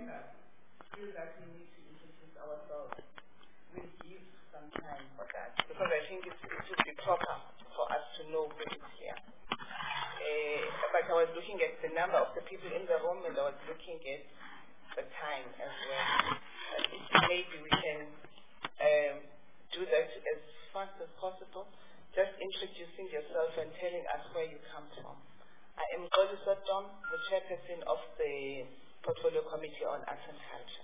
members feel that we need to introduce ourselves, we'll give some time for that, because I think it would be proper for us to know who is here. But I was looking at the number of the people in the room, and I was looking at the time as well. Maybe we can do that as fast as possible, just introducing yourself and telling us where you come from. I am Xoli Sodom, the chairperson of the Portfolio Committee on Arts and Culture.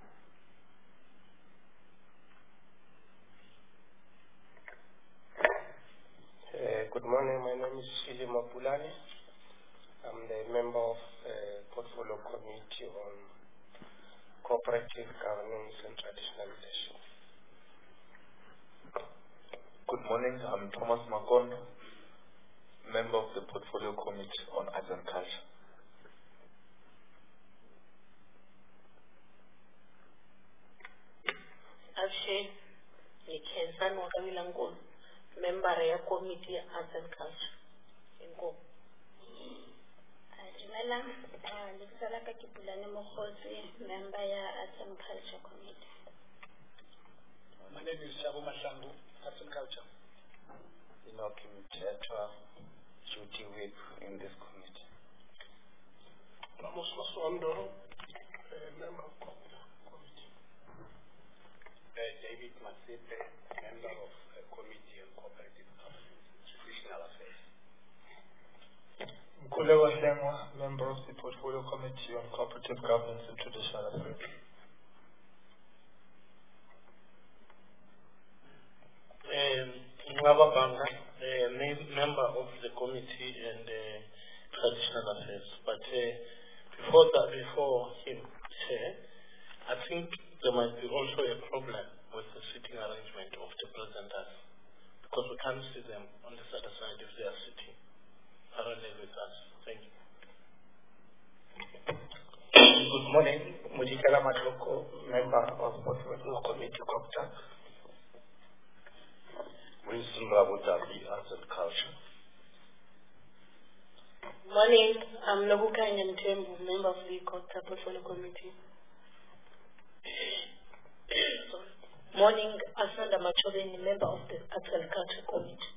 Good morning, my name is Shili Mapulani. I'm the member of the Portfolio Committee on Cooperative Governance and Traditional Leadership. Good morning, I'm Thomas Makondo, member of the Portfolio Committee on Arts and Culture. Ashe Nikenzani Wakawilangolo, member of Committee Arts and Culture. Ingo. Jumela, Lisala Kakipulane Mokhosi, member ya Arts and Culture Committee. My name is Shabu Mashangu, Arts and Culture. Inoki Mtetwa, duty whip in this committee. Ramos Masondo, member of committee. David Masipe, member of Committee on Cooperative Governance and Traditional Affairs. Kulewa Hlengwa, member of the Portfolio Committee on Cooperative Governance and Traditional Affairs. Ngababanga, member of the Committee and Traditional Affairs. But before him, I think there might be also a problem with the sitting arrangement of the presenters, because we can't see them on the other side if they are sitting parallel with us. Thank you. Good morning, Mujikala Matoko, member of Portfolio Committee, COPTA. Winston Rabutabi, Arts and Culture. Morning, I'm Nobukanya Mtembu, member of the COPTA Portfolio Committee. Morning, Asanda Machobeni, member of the Arts and Culture Committee.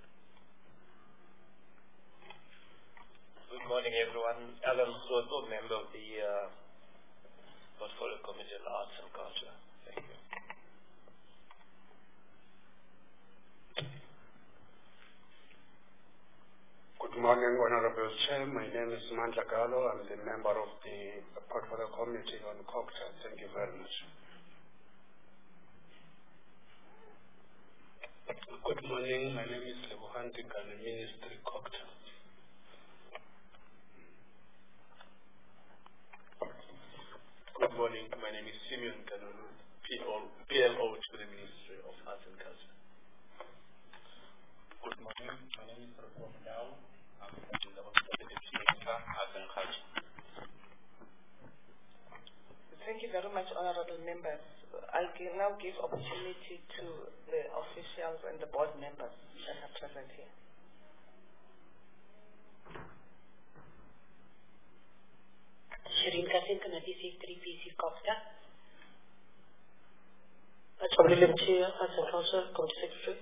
Good morning, everyone. Alan Soto, member of the Portfolio Committee on Arts and Culture. Thank you. Good morning, Honorable Chair. My name is Mandla Galo. I'm the member of the Portfolio Committee on COPTA. Thank you very much. Good morning. My name is Lebohan Tikane, Ministry COPTA. Good morning. My name is Simeon Kanunu, PLO to the Ministry of Arts and Culture. Good morning. My name is Rakom Dao. I'm the Deputy Minister of Arts and Culture. Thank you very much, honorable members. I'll now give opportunity to the officials and the board members that are present here. Shirin Kasim, Committee 3PC COPTA. William Chair, Arts and Culture, Committee Secretary.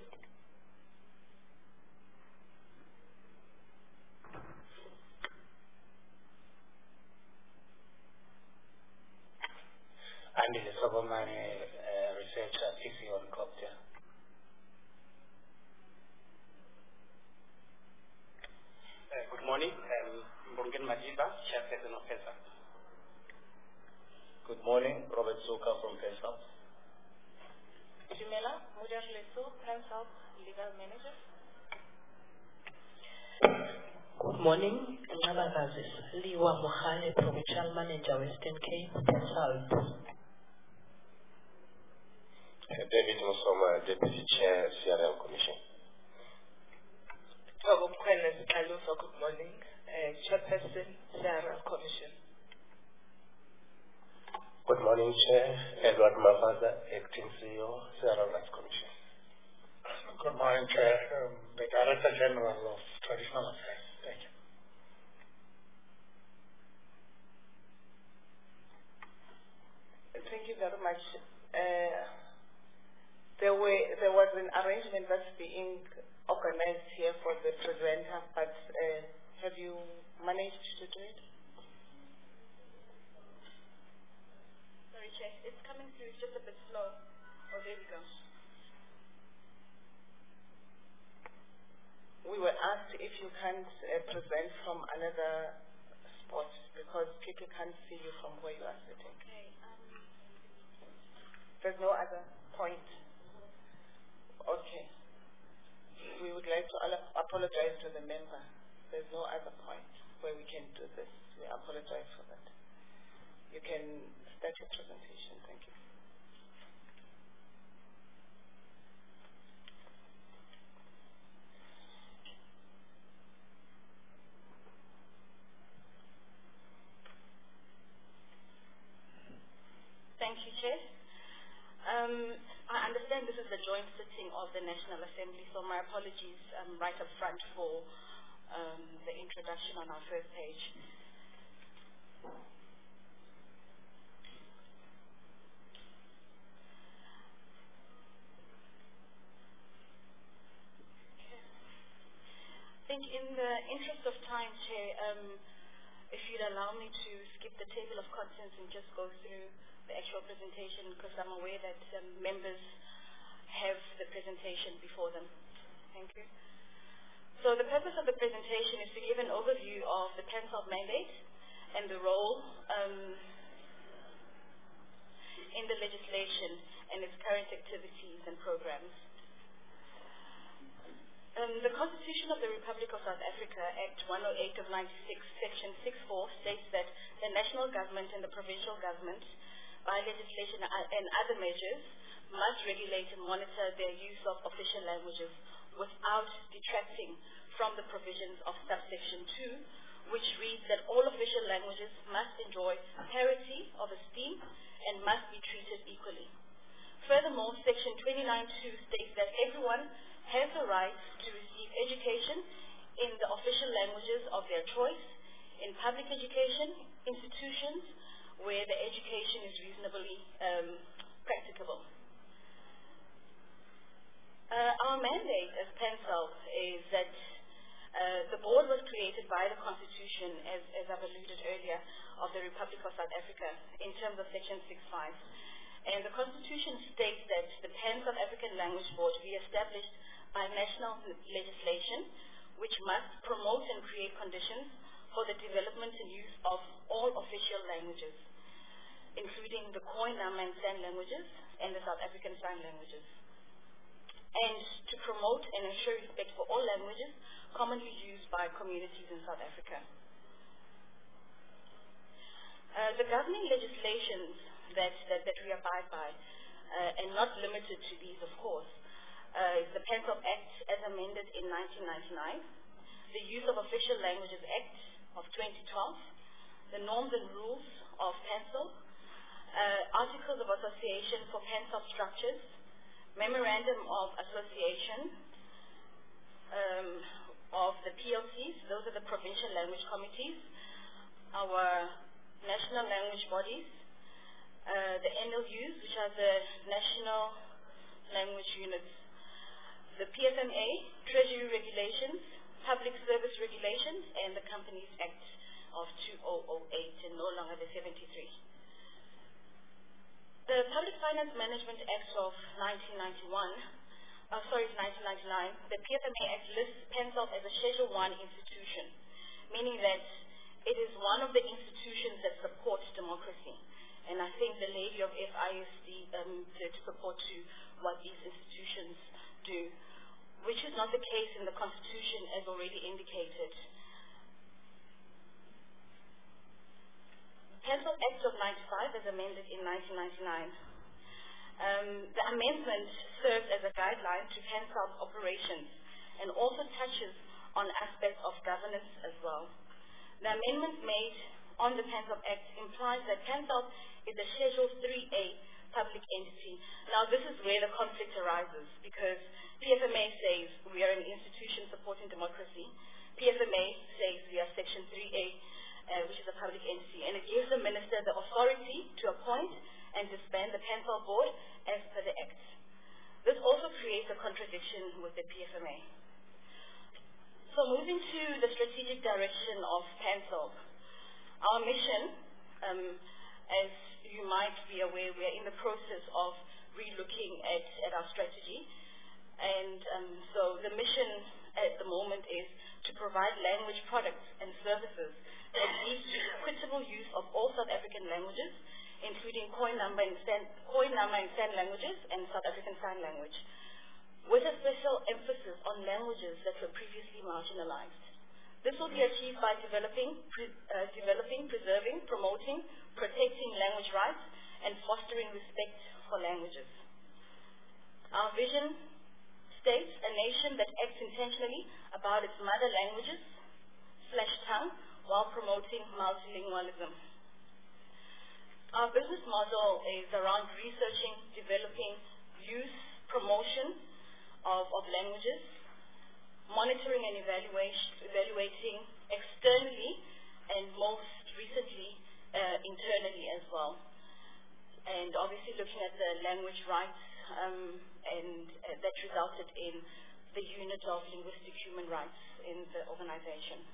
Andy Sobomane, researcher, PC on COPTA. Good morning. Mbongen Madiba, Chairperson of PESA. Good morning. Robert Soka from PESA. Jumela Mujar Lesu, Health Legal Manager. Good morning. Ngabazazis Liwa Mohale, Provincial Manager, Western Cape, PESA. David Musoma, Deputy Chair, CRL Commission. Good morning. Chairperson, CRL Commission. Good morning, Chair. Edward Mavaza, Acting CEO, CRL Rights Commission. Good morning, Chair. The Director General of Traditional Affairs. Thank you. Thank you very much. There was an arrangement that's being organized here for the presenter, but have you managed to do it? Sorry, Chair. It's coming through. It's just a bit slow. Oh, there we go. We were asked if you can't present from another spot because people can't see you from where you are sitting. Okay. There's no other point. Okay. We would like to apologize to the member. There's no other point where we can do this. We apologize for that. You can start your presentation. Thank you. Thank you, Chair. I understand this is the joint sitting of the National Assembly, so my apologies right up front for the introduction on our first page. I think in the interest of time, Chair, if you'd allow me to skip the table of contents and just go through the actual presentation, because I'm aware that members have the presentation before them. Thank you. So the purpose of the presentation is to give an overview of the PanSALB mandate and the role in the legislation and its current activities and programs. The Constitution of the Republic of South Africa, Act 108 of 96, Section 6.4, states that the national government and the provincial government, by legislation and other measures, must regulate and monitor their use of official languages without detracting from the provisions of subsection 2, which reads that all official languages must enjoy parity of esteem and must be treated equally. Furthermore, section 29.2 states that everyone has the right to receive education in the official languages of their choice in public education institutions where the education is reasonably practicable. Our mandate as PanSALB is that the board was created by the Constitution, as I've alluded earlier, of the Republic of South Africa in terms of Section 6.5. And the Constitution states that the PanSALB African Language Board be established by national legislation, which must promote and create conditions for the development and use of all official languages, including the Khoi, Nama, and San languages and the South African Sign languages, and to promote and ensure respect for all languages commonly used by communities in South Africa. The governing legislations that we abide by, and not limited to these, of course, is the PanSALB Act as amended in 1999, the Use of Official Languages Act of 2012, the Norms and Rules of PanSALB, Articles of Association for PanSALB Structures, Memorandum of Association of the PLCs, those are the Provincial Language Committees, our national language bodies, the NLUs, which are the National Language Units, the PFMA, Treasury Regulations, Public Service Regulations, and the Companies Act of 2008, and no longer the 73. The Public Finance Management Act of 1999, the PFMA Act lists PanSALB as a Schedule 1 institution, meaning that it is one of the institutions that supports democracy. And I think the lady of FISD did support to what these institutions do, which is not the case in the Constitution as already indicated. PanSALB Act of 95 as amended in 1999. The amendment serves as a guideline to PanSALB operations and also touches on aspects of governance as well. The amendment made on the PanSALB Act implies that PanSALB is a Schedule 3A public entity. Now this is where the conflict arises, because PFMA says we are an institution supporting democracy. PFMA says we are Section 3A, which is a public entity, and it gives the minister the authority to appoint and disband the PANSOL board as per the Act. This also creates a contradiction with the PFMA. So moving to the strategic direction of PANSOL. Our mission, as you might be aware, we are in the process of re-looking at our strategy. And so the mission at the moment is to provide language products and services that lead to equitable use of all South African languages, including Khoi Number and San languages and South African Sign Language, with a special emphasis on languages that were previously marginalized. This will be achieved by developing, preserving, promoting, protecting language rights, and fostering respect for languages. Our vision states a nation that acts intentionally about its mother languages / tongue while promoting multilingualism. Our business model is around researching, developing, use, promotion of languages, monitoring and evaluating externally, and most recently internally as well. And obviously looking at the language rights and that resulted in the unit of linguistic human rights in the organization.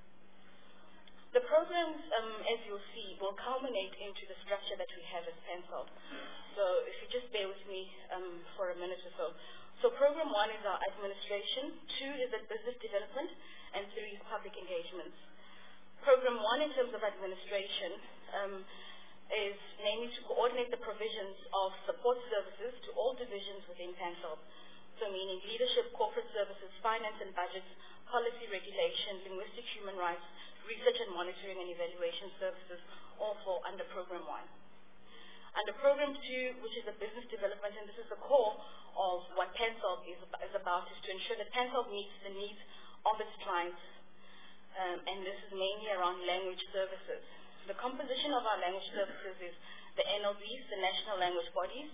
The programs, as you'll see, will culminate into the structure that we have as PANSOL. So if you just bear with me for a minute or so. So program 1 is our administration, 2 is the business development, and 3 is public engagements. Program 1 in terms of administration is namely to coordinate the provisions of support services to all divisions within PANSOL. So meaning leadership, corporate services, finance and budgets, policy regulation, linguistic human rights, research and monitoring and evaluation services, all fall under Program 1. Under Program 2, which is the business development, and this is the core of what PANSOL is about, is to ensure that PANSOL meets the needs of its clients, and this is mainly around language services. The composition of our language services is the NLBs, the National Language Bodies,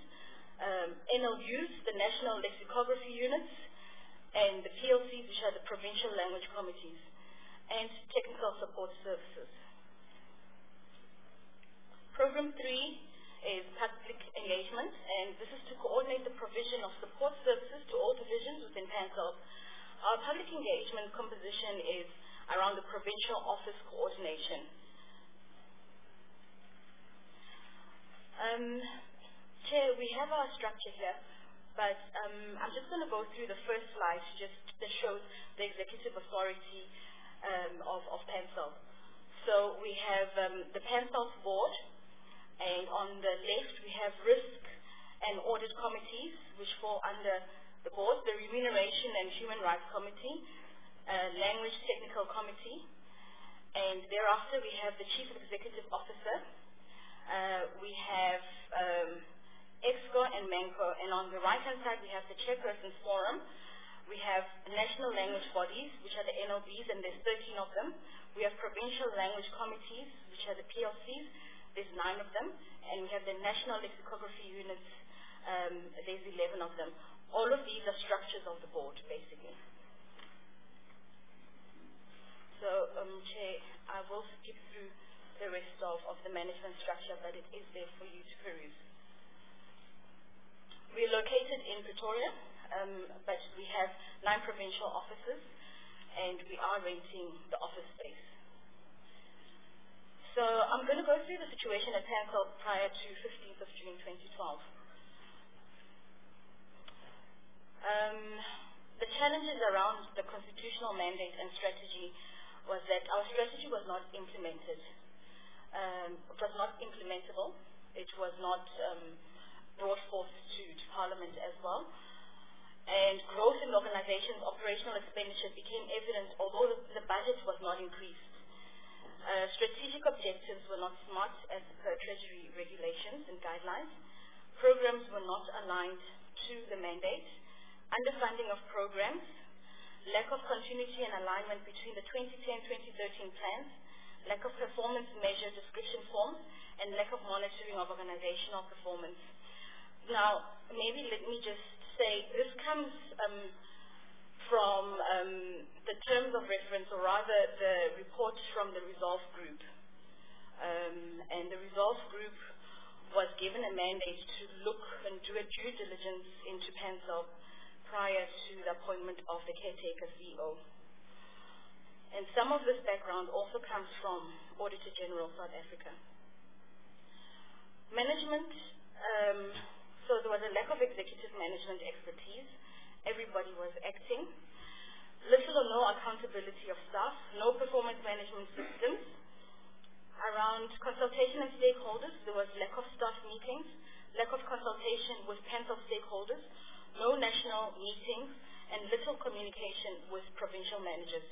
NLUs, the National Lexicography Units, and the PLCs, which are the Provincial Language Committees, and technical support services. Program 3 is public engagement, and this is to coordinate the provision of support services to all divisions within PANSOL. Our public engagement composition is around the provincial office coordination. Chair, we have our structure here, but I'm just going to go through the first slide that shows the executive authority of PANSOL. So we have the PANSOL board, and on the left we have risk and audit committees, which fall under the board, the remuneration and human rights committee, language technical committee, and thereafter we have the chief executive officer. We have EXCO and MANCO, and on the right-hand side we have the chairperson's forum. We have national language bodies, which are the NLBs, and there's 13 of them. We have provincial language committees, which are the PLCs. There's 9 of them. And we have the national lexicography units. There's 11 of them. All of these are structures of the board, basically. So, Chair, I will skip through the rest of the management structure, but it is there for you to peruse. We're located in Pretoria, but we have 9 provincial offices, and we are renting the office space. So I'm going to go through the situation at PANSOL prior to 15th of June 2012. The challenges around the constitutional mandate and strategy was that our strategy was not implemented. It was not implementable. It was not brought forth to Parliament as well. And growth in the organization's operational expenditure became evident, although the budget was not increased. Strategic objectives were not smart as per Treasury regulations and guidelines. Programs were not aligned to the mandate. Underfunding of programs, lack of continuity and alignment between the 2010-2013 plans, lack of performance measure description forms, and lack of monitoring of organizational performance. Now, maybe let me just say, this comes from the terms of reference, or rather the report from the Resolve Group. And the Resolve Group was given a mandate to look and do a due diligence into PanSALB prior to the appointment of the caretaker CEO. And some of this background also comes from Auditor General South Africa. Management, so there was a lack of executive management expertise. Everybody was acting. Little or no accountability of staff, no performance management systems. Around consultation and stakeholders, there was lack of staff meetings, lack of consultation with PanSALB stakeholders, no national meetings, and little communication with provincial managers.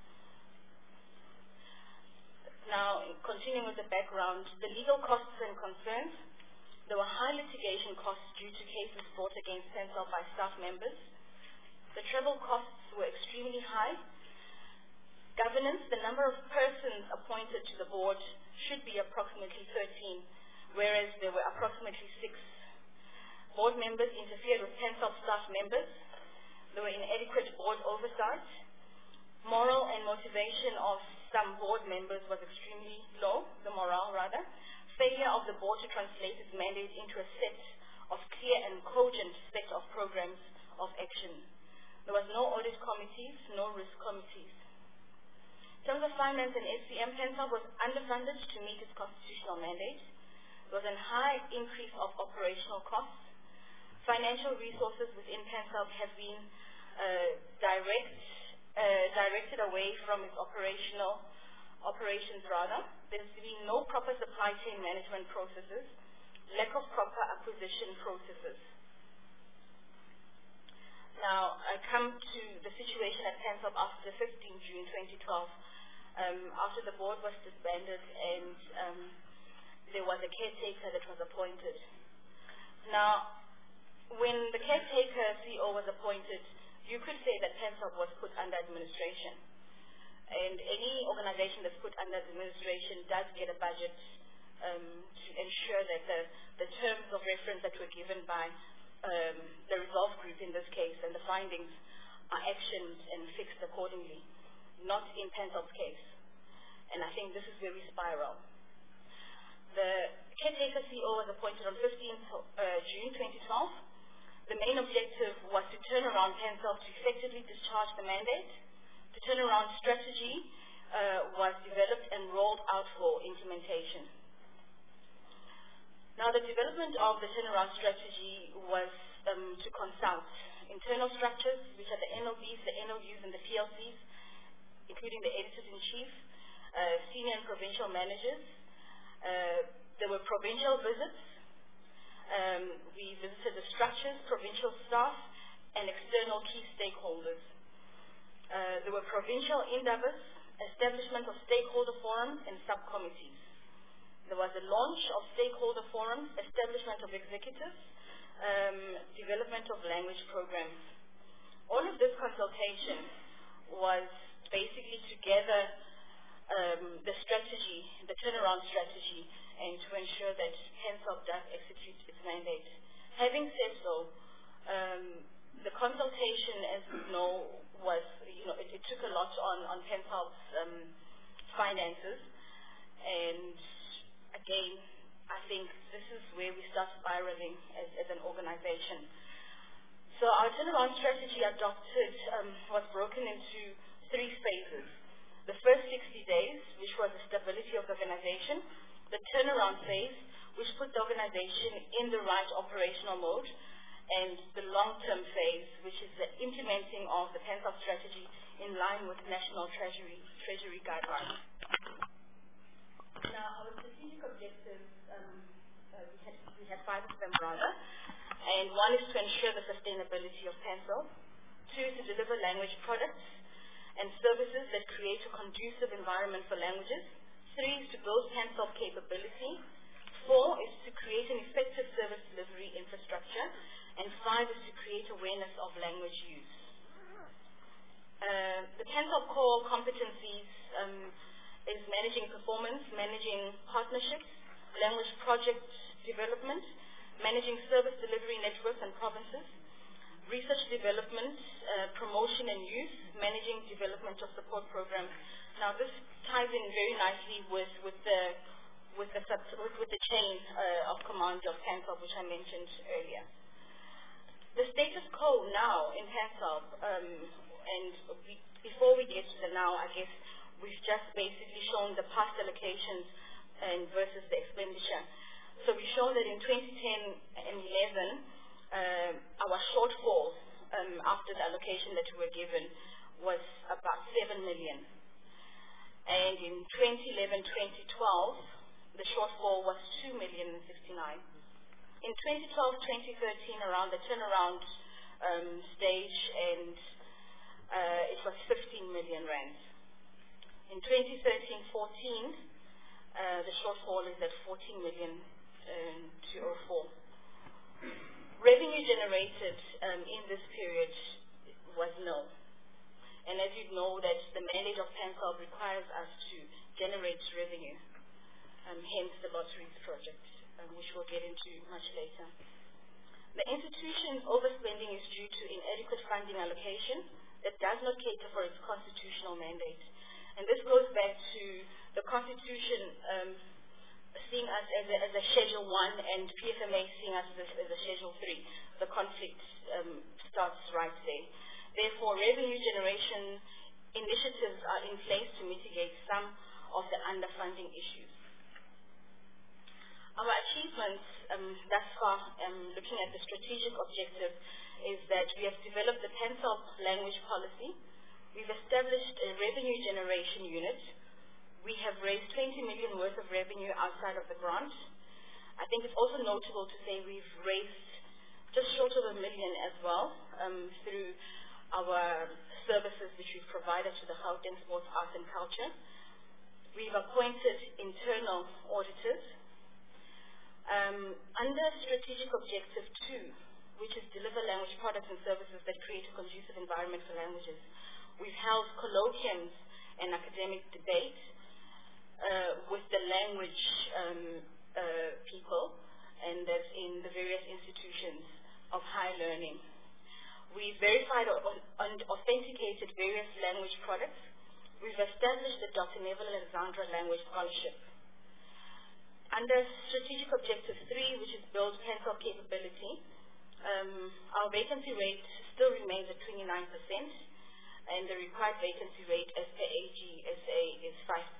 Now, continuing with the background, the legal costs and concerns. There were high litigation costs due to cases brought against PanSALB by staff members. The travel costs were extremely high. Governance, the number of persons appointed to the board should be approximately 13, whereas there were approximately 6. Board members interfered with PanSALB staff members. There were inadequate board oversight. Moral and motivation of some board members was extremely low, the morale rather. Failure of the board to translate its mandate into a set of clear and cogent set of programs of action. There was no audit committees, no risk committees. In terms of finance and SCM, PanSALB was underfunded to meet its constitutional mandate. There was a high increase of operational costs. Financial resources within PanSALB have been directed away from its operations rather. There's been no proper supply chain management processes, lack of proper acquisition processes. Now, I come to the situation at PanSALB after the 15th June 2012, after the board was disbanded and there was a caretaker that was appointed. Now, when the caretaker CEO was appointed, you could say that PanSALB was put under administration. And any organization that's put under administration does get a budget to ensure that the terms of reference that were given by the Resolve Group in this case and the findings are actioned and fixed accordingly, not in PanSALB's case. And I think this is where we spiral. The caretaker CEO was appointed on 15th June 2012. The main objective was to turn around PanSALB to effectively discharge the mandate. The turnaround strategy was developed and rolled out for implementation. Now, the development of the turnaround strategy was to consult internal structures, which are the NLBs, the NLUs, and the PLCs, including the editors-in-chief, senior and provincial managers. There were provincial visits. We visited the structures, provincial staff, and external key stakeholders. There were provincial endeavors, establishment of stakeholder forums and subcommittees. There was a launch of stakeholder forums, establishment of executives, development of language programs. All of this consultation was basically to gather the strategy, the turnaround strategy, and to ensure that PanSALB does execute its mandate. Having said so, the consultation, as we know, was, it took a lot on PanSALB's finances, and again, I think this is where we start spiraling as an organization. So our turnaround strategy adopted was broken into 3 phases. The first 60 days, which was the stability of the organization, the turnaround phase, which put the organization in the right operational mode, and the long-term phase, which is the implementing of the PanSALB strategy in line with national treasury guidelines. Now, our strategic objectives, we had 5 of them rather, and 1 is to ensure the sustainability of PanSALB. 2 is to deliver language products and services that create a conducive environment for languages. 3 is to build PanSALB capability. 4 is to create an effective service delivery infrastructure. And 5 is to create awareness of language use. The PanSALB core competencies is managing performance, managing partnerships, language project development, managing service delivery networks and provinces, research development, promotion and use, managing development of support programs. Now, this ties in very nicely with with the chain of command of PanSALB, which I mentioned earlier. The status quo now in PanSALB, and before we get to the now, I guess we've just basically shown the past allocations and versus the expenditure. So we've shown that in 2010 and 11, our shortfall after the allocation that we were given was about 7 million. And in 2011-2012, the shortfall was 2,069,000. In 2012-2013, around the turnaround stage, and it was 15 million rand. In 2013-14, the shortfall is at 14,204,000. Revenue generated in this period was nil. And as you know, that the mandate of PanSALB requires us to generate revenue, hence the lotteries project, which we'll get into much later. The institution's overspending is due to inadequate funding allocation that does not cater for its constitutional mandate. And this goes back to the Constitution seeing us as a Schedule 1 and PFMA seeing us as a Schedule 3. The conflict starts right there. Therefore, revenue generation initiatives are in place to mitigate some of the underfunding issues. Our achievements thus far, looking at the strategic objective, is that we have developed the PanSALB language policy. We've established a revenue generation unit. We have raised 20 million worth of revenue outside of the grant. I think it's also notable to say we've raised just short of 1 million as well through our services which we've provided to the Gauteng Sports, Arts and Culture. We've appointed internal auditors. Under strategic objective 2, which is deliver language products and services that create a conducive environment for languages, we've held colloquiums and academic debate with the language people, and that's in the various institutions of higher learning. We verified and authenticated various language products. We've established the Dr. Neville Alexandra Language Scholarship. Under strategic objective 3, which is build PanSALB capability, our vacancy rate still remains at 29%, and the required vacancy rate as per AGSA is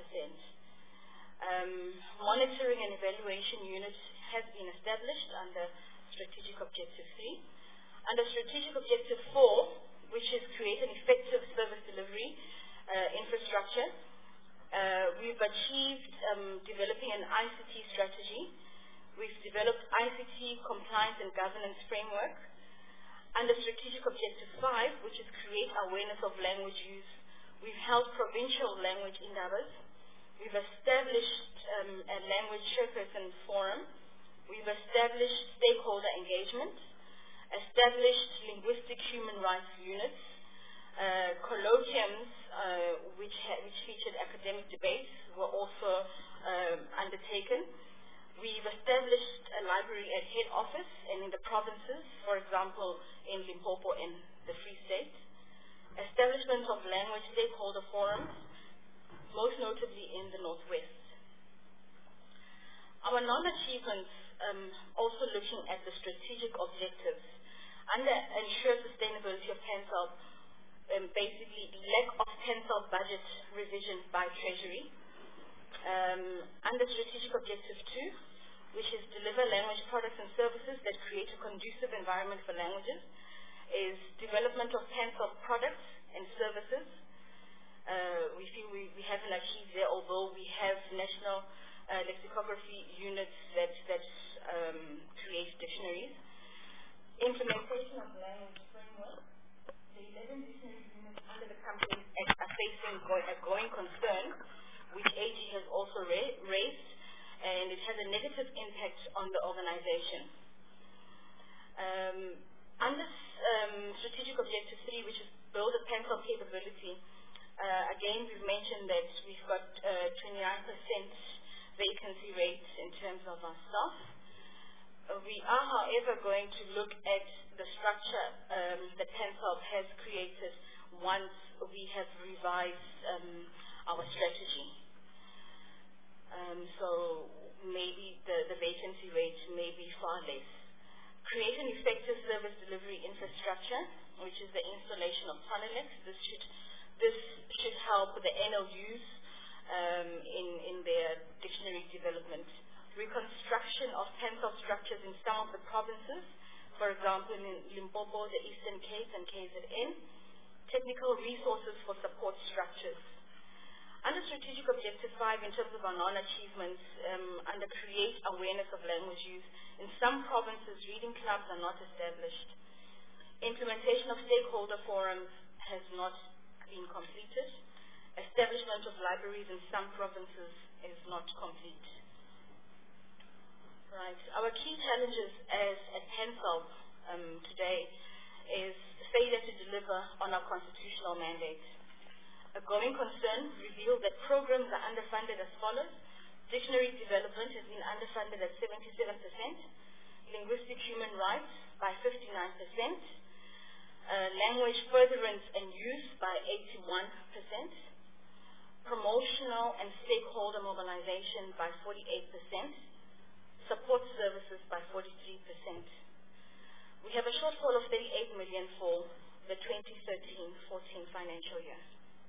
5%. Monitoring and evaluation unit has been established under strategic objective 3. Under strategic objective 4, which is create an effective service delivery infrastructure, we've achieved developing an ICT strategy. We've developed ICT compliance and governance framework. Under strategic objective 5, which is create awareness of language use, we've held provincial language indabas. We've established a language chairperson forum. We've established stakeholder engagement, established linguistic human rights units, colloquiums which featured academic debates were also undertaken. We've established a library at head office and in the provinces, for example, in Limpopo and the Free State. Establishment of language stakeholder forums, most notably in the Northwest. Our non-achievements, also looking at the strategic objectives, under ensure sustainability of PanSALB, basically lack of PanSALB budget revision by Treasury. Under strategic objective 2, which is deliver language products and services that create a conducive environment for languages, is development of PanSALB products and services. We feel we haven't achieved there, although we have national lexicography units that create dictionaries. Implementation of language framework. The 11 dictionary units under the Companies Act are facing a growing concern, which AG has also raised, and it has a negative impact on the organization. Under strategic objective 3, which is build a PanSALB capability, again, we've mentioned that we've got 29% vacancy rate in terms of our staff. We are, however, going to look at the structure that PanSALB has created once we have revised our strategy. So maybe the vacancy rate may be far less. Create an effective service delivery infrastructure, which is the installation of Tonelex. This should help the NLUs in their dictionary development. Reconstruction of pencil structures in some of the provinces, for example, in Limpopo, the Eastern Cape, and KZN. Technical resources for support structures. Under Strategic Objective 5, in terms of our non-achievements, under create awareness of language use, in some provinces, reading clubs are not established. Implementation of stakeholder forums has not been completed. Establishment of libraries in some provinces is not complete. Right. Our key challenges as a PENSOB today is failure to deliver on our constitutional mandate. A going concern revealed that programs are underfunded as follows. Dictionary development has been underfunded at 77%, linguistic human rights by 59%, language furtherance and use by 81%, promotional and stakeholder mobilization by 48%, support services by 43%. We have a shortfall of 38 million for the 2013-14 financial year.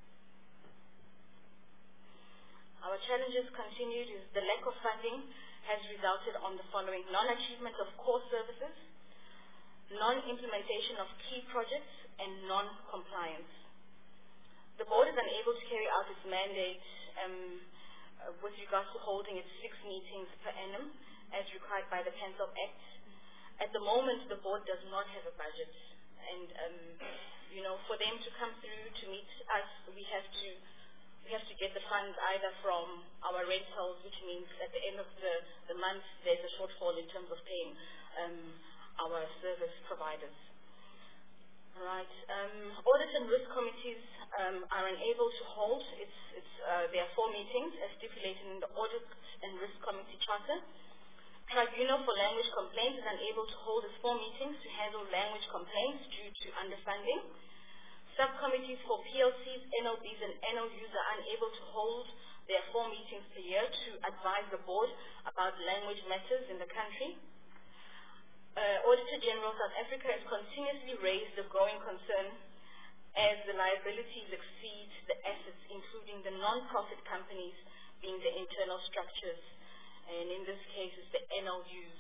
Our challenges continued is the lack of funding has resulted on the following: non-achievement of core services, non-implementation of key projects, and non-compliance. The board is unable to carry out its mandate with regards to holding its 6 meetings per annum as required by the PENSOB Act. At the moment, the board does not have a budget, and for them to come through to meet us, we have to get the funds either from our rentals, which means at the end of the month there's a shortfall in terms of paying our service providers. Right. Audit and risk committees are unable to hold there are 4 meetings as stipulated in the Audit and Risk Committee Charter. Tribunal for Language Complaints is unable to hold its 4 meetings to handle language complaints due to underfunding. Subcommittees for PLCs, NLBs, and NLUs are unable to hold their 4 meetings per year to advise the board about language matters in the country. Auditor General South Africa has continuously raised the growing concern as the liabilities exceed the assets, including the non-profit companies being the internal structures, and in this case it's the NLUs.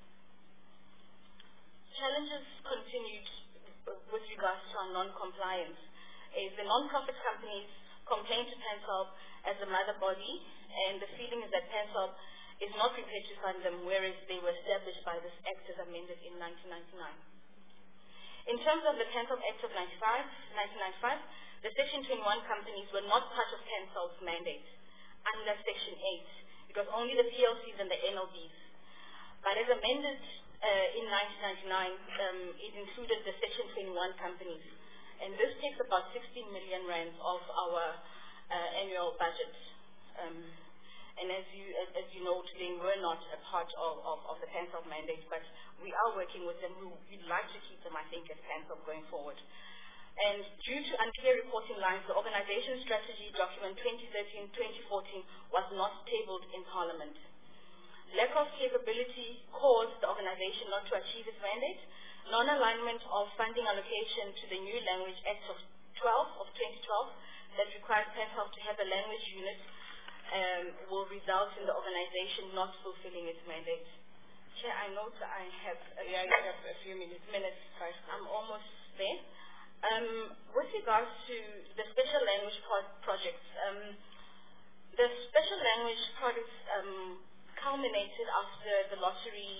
Challenges continued with regards to our non-compliance is the non-profit companies complain to PENSOB as a mother body, and the feeling is that PENSOB is not prepared to fund them, whereas they were established by this Act as amended in 1999. In terms of the PENSOB Act of 1995, the Section 21 companies were not part of PENSOB's mandate under Section 8, because only the PLCs and the NLBs. But as amended in 1999, it included the Section 21 companies, and this takes about 16 million rand of our annual budget. And as you note, they were not a part of the PENSOB mandate, but we are working with them. We'd like to keep them, I think, as PENSOB going forward. And due to unclear reporting lines, the organization strategy document 2013-2014 was not tabled in Parliament. Lack of capability caused the organization not to achieve its mandate. Non-alignment of funding allocation to the new Language Act of 2012 that requires PENSOB to have a language unit will result in the organization not fulfilling its mandate. Chair, I note I have a few minutes. I'm almost there. With regards to the special language projects, the special language projects culminated after the lottery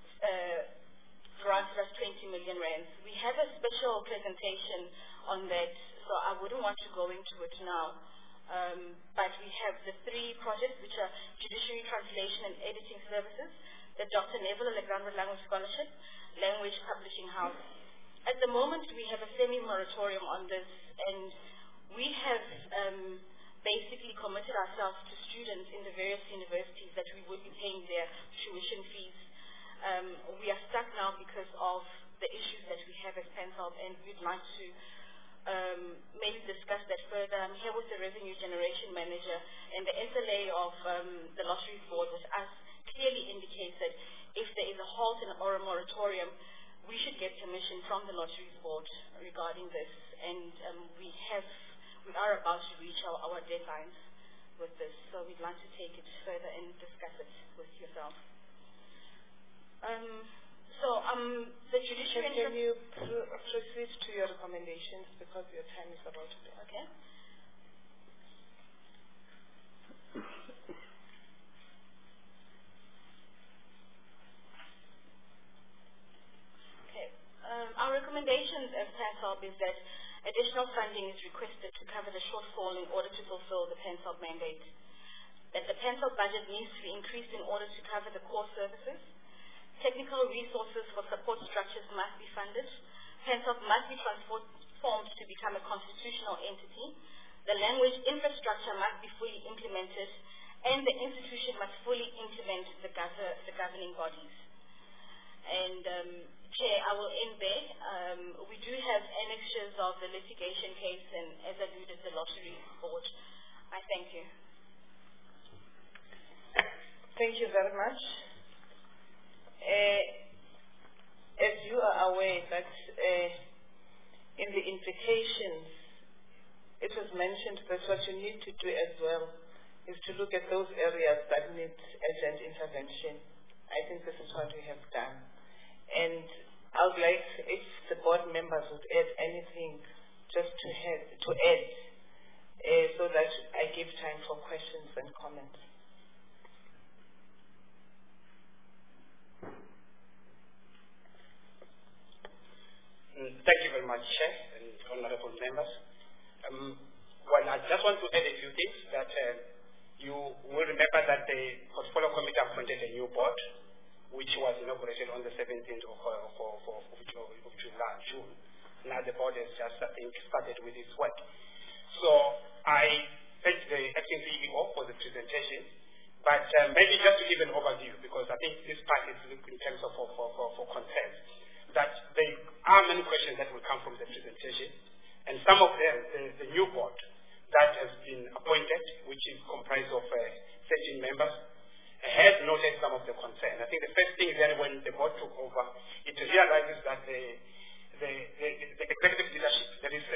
granted us 20 million rands. We have a special presentation on that, so I wouldn't want to go into it now. But we have the 3 projects, which are Judiciary Translation and Editing Services, the Dr. Neville Alexander Language Scholarship, Language Publishing House. At the moment, we have a semi-moratorium on this, and we have basically committed ourselves to students in the various universities that we would be paying their tuition fees. We are stuck now because of the issues that we have as PENSOB, and we'd like to maybe discuss that further. I'm here with the Revenue Generation Manager and the SLA of the Lotteries Board with us, clearly indicates that if there is a halt or a moratorium, we should get permission from the Lotteries Board regarding this, and we are about to reach our deadlines with this, so we'd like to take it further and discuss it with yourself. The judiciary... Can you proceed to your recommendations, because your time is about to be... Okay. Our recommendations as PANSOB is that additional funding is requested to cover the shortfall in order to fulfill the PANSOB mandate. That the PANSOB budget needs to be increased in order to cover the core services. Technical resources for support structures must be funded. PANSOB must be transformed to become a constitutional entity. The language infrastructure must be fully implemented, and the institution must fully implement the governing bodies. And Chair, I will end there. We do have annexures of the litigation case, and as alluded, the Lottery Board. I thank you. Thank you very much. As you are aware that in the implications, it was mentioned that what you need to do as well is to look at those areas that need urgent intervention. I think this is what we have done. And I would like if the board members would add anything just to add so that I give time for questions and comments. Thank you very much, Chair and honorable members. Well, I just want to add a few things that you will remember that the Portfolio Committee appointed a new board, which was inaugurated on the 17th of June. Now the board has just, I think, started with its work. So I thank the acting CEO for the presentation, but maybe just to give an overview, because I think this part is in terms of for concerns, that there are many questions that will come from the presentation, and some of them, the new board that has been appointed, which is comprised of 13 members, has noted some of the concern. I think the first thing is that when the board took over, it realizes that the executive leadership, there's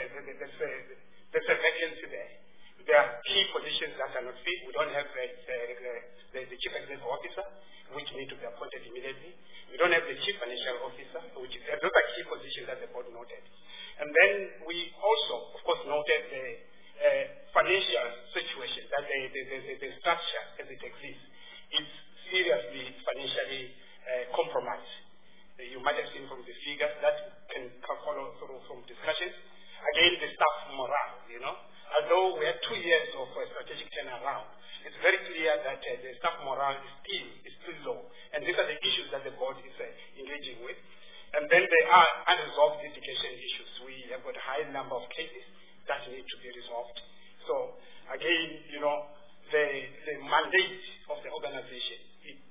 a vacancy there. There are key positions that are not filled. We don't have the chief executive officer, which need to be appointed immediately. We don't have the chief financial officer, which those are key positions that the board noted. And then we also, of course, noted the financial situation, that the structure as it exists is seriously financially compromised. You might have seen from the figures that can follow through from discussions. Again, the staff morale, although we had 2 years of strategic turnaround, it's very clear that the staff morale is still low. And these are the issues that the board is engaging with. And then there are unresolved litigation issues. We have got a high number of cases that need to be resolved. So again, the mandate of the organization,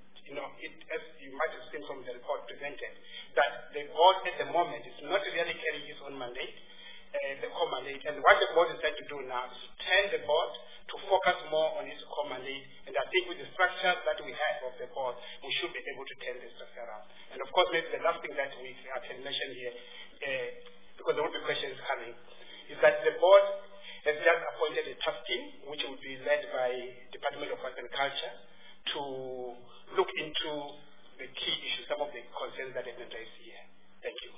as you might have seen from the report presented, that the board at the moment is not really carrying its own mandate, the core mandate. And what the board is trying to do now is to turn the board to focus more on its core mandate. And I think with the structure that we have of the board, we should be able to turn the structure around. And of course, maybe the last thing that I can mention here, because there will be questions coming, is that the board has just appointed a task team, which will be led by Department of Arts and Culture, to look into the key issues, some of the concerns that have been raised here. Thank you.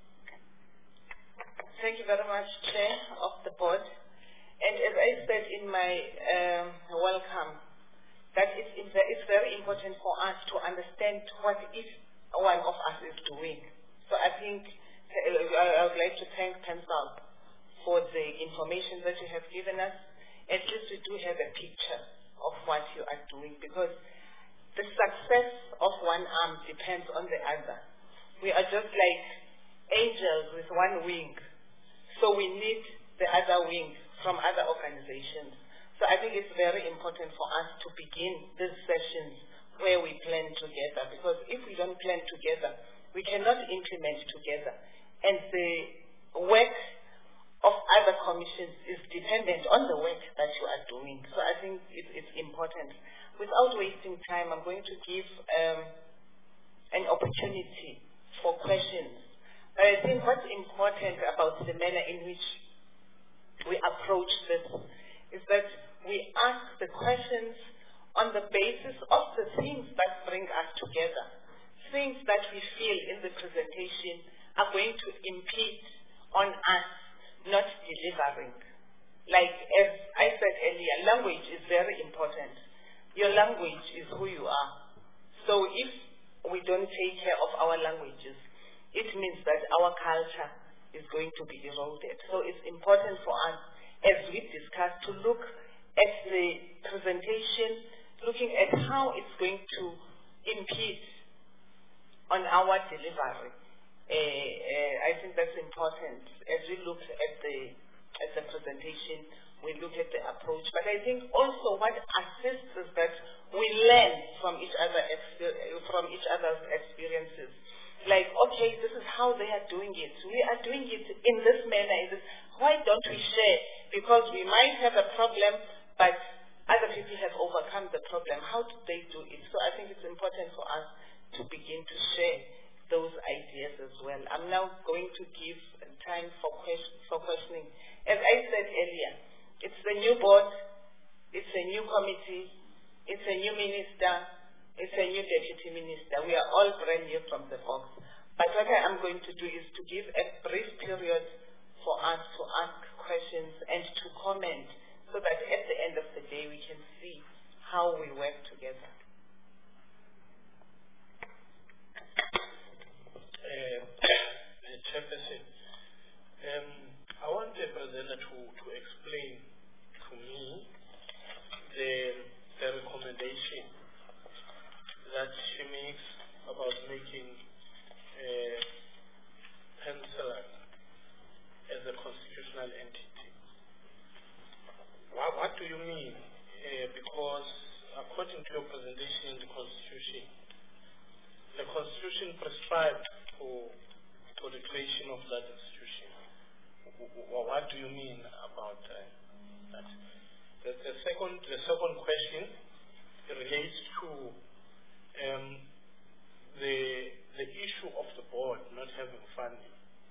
Thank you very much, Chair of the board. And as I said in my welcome, that it's very important for us to understand what each one of us is doing. So I think I would like to thank PANSOB for the information that you have given us. At least we do have a picture of what you are doing, because the success of one arm depends on the other. We are just like angels with one wing. So we need the other wing from other organizations. So I think it's very important for us to begin these sessions where we plan together, because if we don't plan together, we cannot implement together. And the work of other commissions is dependent on the work that you are doing. So I think it's important. Without wasting time, I'm going to give an opportunity for questions. But I think what's important about the manner in which we approach this is that we ask the questions on the basis of the things that bring us together, things that we feel in the presentation are going to impede on us not delivering. Like as I said earlier, language is very important. Your language is who you are. So if we don't take care of our languages, it means that our culture is going to be eroded. So it's important for us, as we discuss, to look at the presentation, looking at how it's going to impede on our delivery. I think that's important. As we look at the presentation, we look at the approach. But I think also what assists is that we learn from each other's experiences. Like, okay, this is how they are doing it. We are doing it in this manner. Why don't we share? Because we might have a problem, but other people have overcome the problem. How do they do it? So I think it's important for us to begin to share those ideas as well. I'm now going to give time for questioning. As I said earlier, it's a new board, it's a new committee, it's a new minister, it's a new deputy minister. We are all brand new from the box. But what I am going to do is to give a brief period for us to ask questions and to comment so that at the end of the day we can see how we work together. Chairperson, I want the presenter to explain to me the recommendation that she makes about making Peninsula as a constitutional entity. What do you mean? Because according to your presentation in the Constitution prescribed for the creation of that institution. What do you mean about that? The second question relates to the issue of the board not having funding.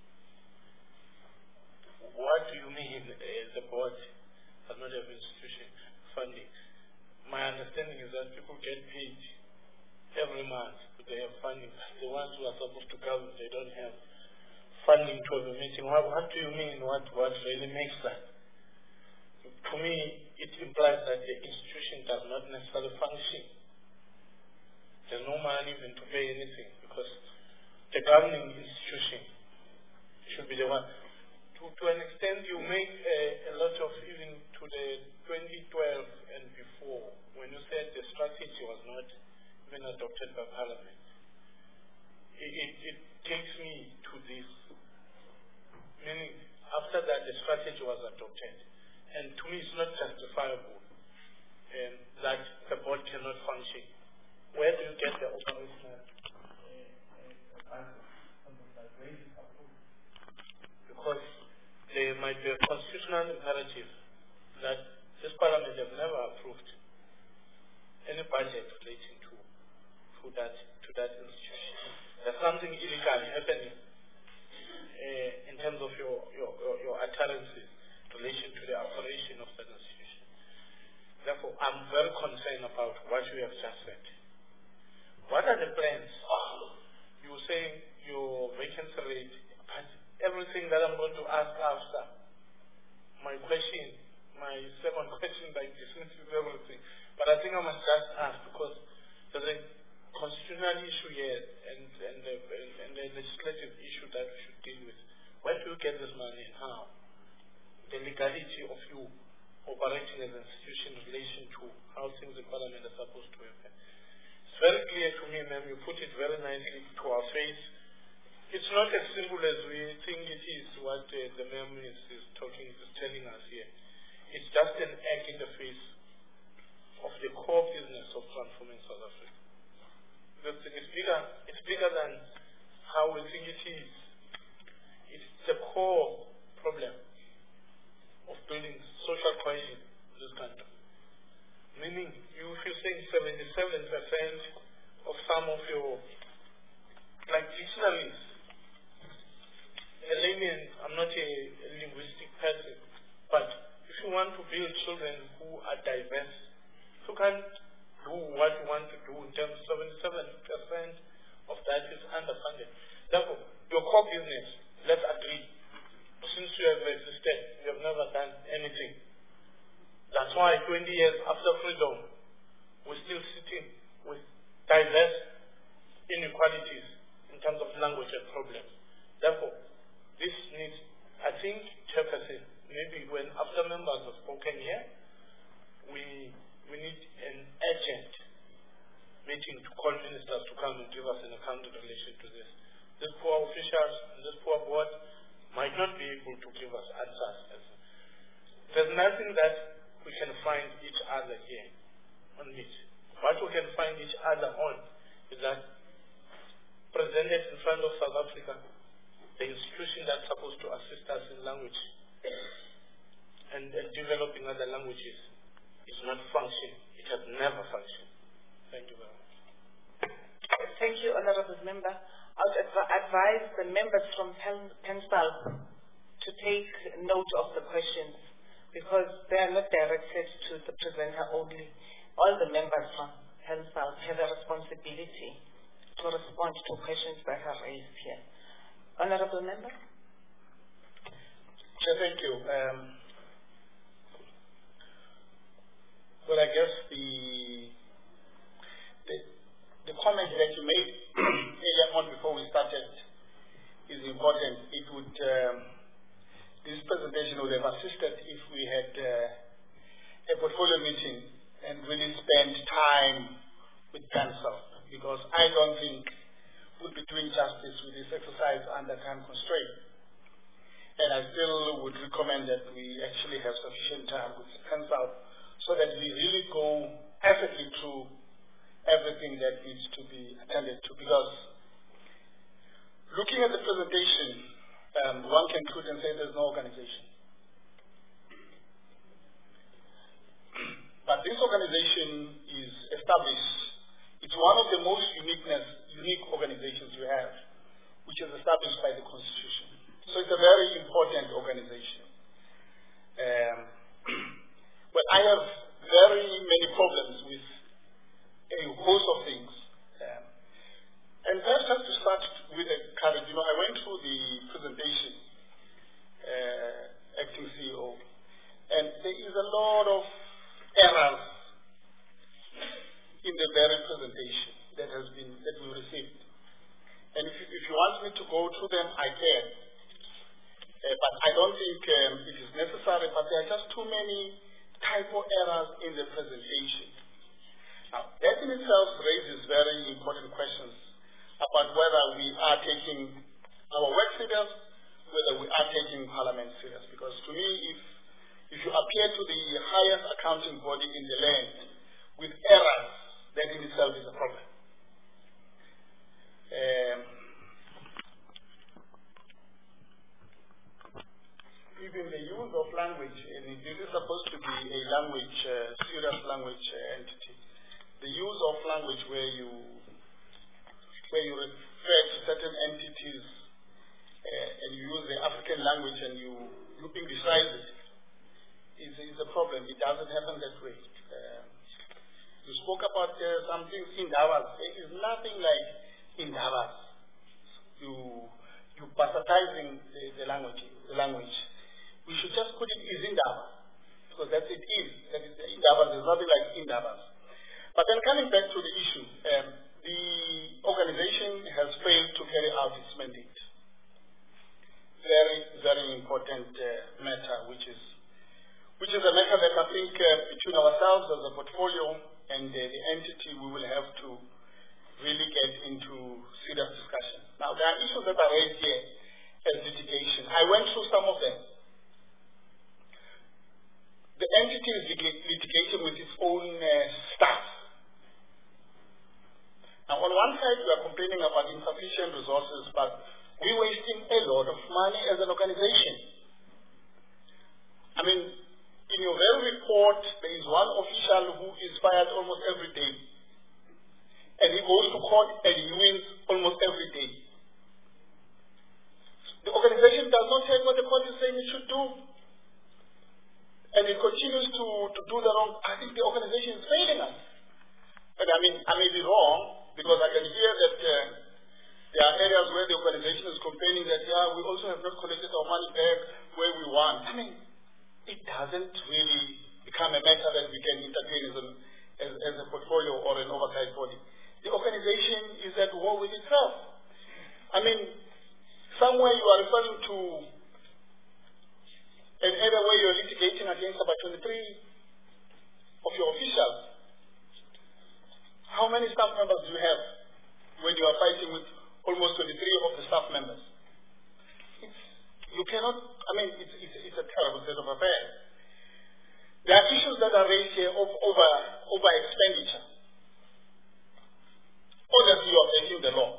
What do you mean the board does not have institution funding? My understanding is that people get paid every month, but they have funding. The ones who are supposed to govern, they don't have funding to have a meeting. What do you mean? What really makes that? To me, it implies that the institution does not necessarily function. There's no money even to pay anything because the governing institution should be the one. To an extent, you make a lot of, even to the 2012 and before, when you said the strategy was not even adopted by Parliament. It takes me to this, meaning after that the strategy was adopted. And to me it's not justifiable that the board cannot function. Where do you get the operational because there might be a constitutional imperative that this Parliament has never approved any budget relating to that institution. There's something illegal happening in terms of your utterances in relation to the operation of that institution. Therefore, I'm very concerned about what you have just said. What are the plans? You were saying your vacancy rate, but everything that I'm going to ask after, my second question, like dismisses everything. But I think I must just ask because there's a constitutional issue here and the legislative issue that we should deal with. Where do you get this money and how? The legality of you operating as an institution in relation to how things in Parliament are supposed to happen. It's very clear to me, ma'am, you put it very nicely to our face. It's not as simple as we think it is, what the ma'am is telling us here. It's just an egg in the face of the core business of transforming South Africa. It's bigger than how we think it is. It's the core problem. building social cohesion in this country. Meaning, if you're saying 77% of some of your, like dictionaries, a layman, I'm not a linguistic person, but if you want to build children who are diverse, you can't do what you want to do in terms of 77% of that is underfunded. Therefore, your core business, let's agree, since you have existed, you have never done anything. That's why 20 years after freedom, we're still sitting with diverse inequalities in terms of language and problems. Therefore, this needs, I think, Chairperson, maybe when after members have spoken here, we need an urgent meeting to call ministers to come and give us an account in relation to this. These poor officials and this poor board might not be able to give us answers. There's nothing that we can find each other here on it. What we can find each other on is that presented in front of South Africa, the institution that's supposed to assist us in language and developing other languages is not functioning. It has never functioned. Thank you very much. Thank you, Honourable Member. I would advise the members from PENSAL to take note of the questions because they are not directed to the presenter only. All the members from PENSAL have a responsibility to respond to questions that are raised here. Honourable Member? Thank you. Well, I guess the comment that you made earlier on before we started is important. It would this presentation would have assisted if we had a portfolio meeting and really spent time with council, because I don't think we'll be doing justice with this exercise under time constraint. And I still would recommend that we actually have sufficient time with council so that we really go perfectly through everything that needs to be attended to. Because looking at the presentation, one can conclude and say there's no organization. But this organization is established. It's one of the most unique organizations we have, which is established by the Constitution. So it's a very important organization. But I have very many problems with a host of things. And perhaps just to start with a courage, I went through the presentation, acting CEO, and there is a lot of errors in the very presentation that we received. And if you want me to go through them, I can. But I don't think it is necessary, but there are just too many typo errors in the presentation. Now, that in itself raises very important questions about whether we are taking our work serious, whether we are taking Parliament serious. Because to me, if you appear to the highest accounting body in the land with errors, that in itself is a problem. Even the use of language, and this is supposed to be a language, serious language entity. The use of language where you refer to certain entities and you use the African language and you Englishise it is a problem. It doesn't happen that way. You spoke about some things in Davos. There is nothing like in Davos. You bastardizing the language. We should just put it is in Davos, because that's it is. That is in Davos. There's nothing like in Davos. But then coming back to the issue, the organization has failed to carry out its mandate. Very, very important matter, which is a matter that I think between ourselves as a portfolio and the entity, we will have to really get into serious discussion. Now, there are issues that are raised here as litigation. I went through some of them. The entity is litigating with its own staff. Now, on one side, we are complaining about insufficient resources, but we're wasting a lot of money as an organization. I mean, In your very report, there is one official who is fired almost every day. And he goes to court and he wins almost every day. The organization does not take what the court is saying it should do. And it continues to do the wrong. I think the organization is failing us. But I mean, I may be wrong, because I can hear that there are areas where the organization is complaining that, yeah, we also have not collected our money back where we want. I mean, it doesn't really become a matter that we can entertain as a portfolio or an oversight body. The organization is at war with itself. I mean, somewhere you are referring to an area where you're litigating against about 23 of your officials. How many staff members do you have when you are fighting with almost 23 of the staff members? You cannot, I mean, it's a terrible state of affairs. There are issues that are raised here over expenditure. Obviously, you are breaking the law.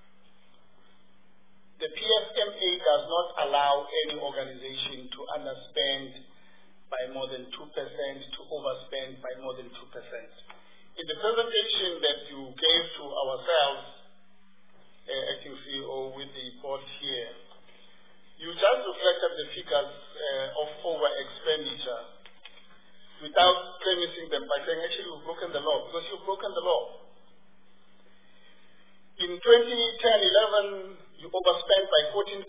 The PFMA does not allow any organization to underspend by more than 2%, to overspend by more than 2%. In the presentation that you gave to ourselves, acting CEO with the board here, you just reflected the figures of over-expenditure without premising them by saying, actually, you've broken the law, because you've broken the law. In 2010-11, you overspent by 14%.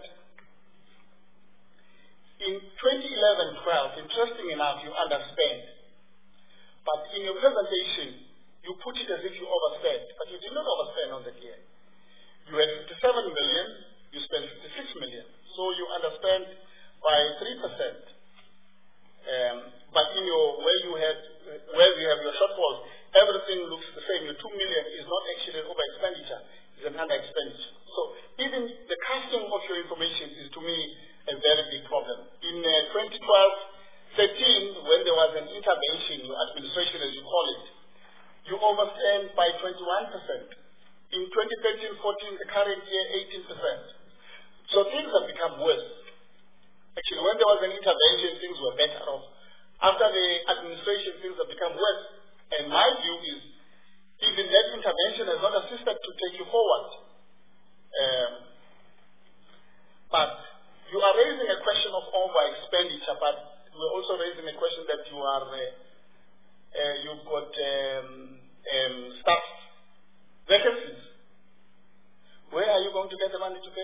In 2011-12, interesting enough, you underspent. But in your presentation, you put it as if you overspent, but you did not overspend on that year. You had 57 million, you spent 56 million. So you underspent by 3%. But in your, where you have your shortfalls, everything looks the same. Your 2 million is not actually an over expenditure, it's an under expenditure. So even the casting of your information is to me a very big problem. In 2012-13, when there was an intervention, your administration as you call it, you overspent by 21%. In 2013-14, the current year, 18%. So things have become worse. Actually, when there was an intervention, things were better off. After the administration, things have become worse. And my view is, even that intervention has not assisted to take you forward. But you are raising a question of over-expenditure, but we're also raising a question that you are, you've got staff vacancies. Where are you going to get the money to pay?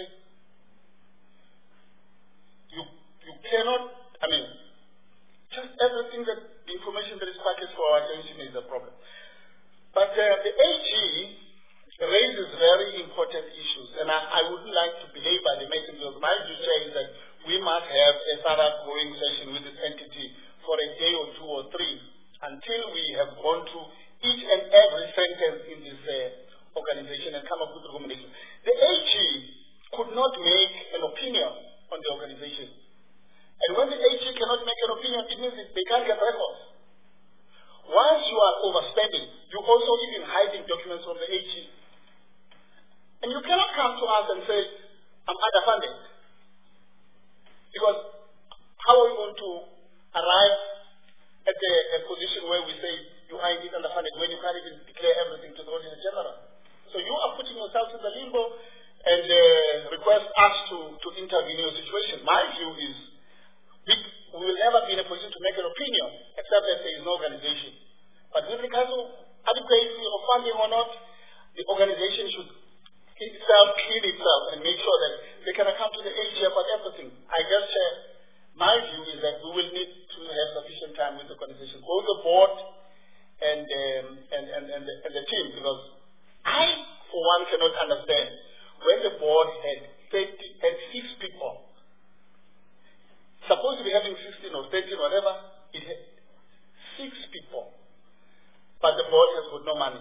You cannot, I mean, just everything that the information that is packaged for our attention is a problem. But the AG raises very important issues, and I wouldn't like to belabor the message. My view says that we must have a thorough going session with this entity for a day or two or three until we have gone through each and every sentence in this organization and come up with a recommendation. The AG could not make an opinion on the organization. And when the AG cannot make an opinion, it means they can't get records. Once you are overspending, you also even hiding documents from the AG. And you cannot come to us and say, I'm underfunded. Because how are we going to arrive at a position where we say you are indeed underfunded when you can't even declare everything to the auditor general? So you are putting yourself in the limbo and request us to intervene in your situation. My view is we will never be in a position to make an opinion except that there is no organization. But with regard to adequacy of funding or not, the organization should clean itself and make sure that they can account to the AG about everything. I guess my view is that we will need to have sufficient time with the organization, both the board and the team, because I, for one, cannot understand when the board had 6 people. Supposed to be having 16 or 13, whatever, it had 6 people. But the board has got no money.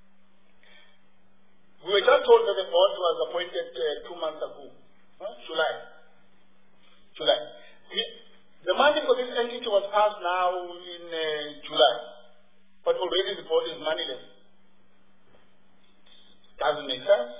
We were just told that the board was appointed 2 months ago. July. The money for this entity was passed now in July. But already the board is moneyless. Doesn't make sense.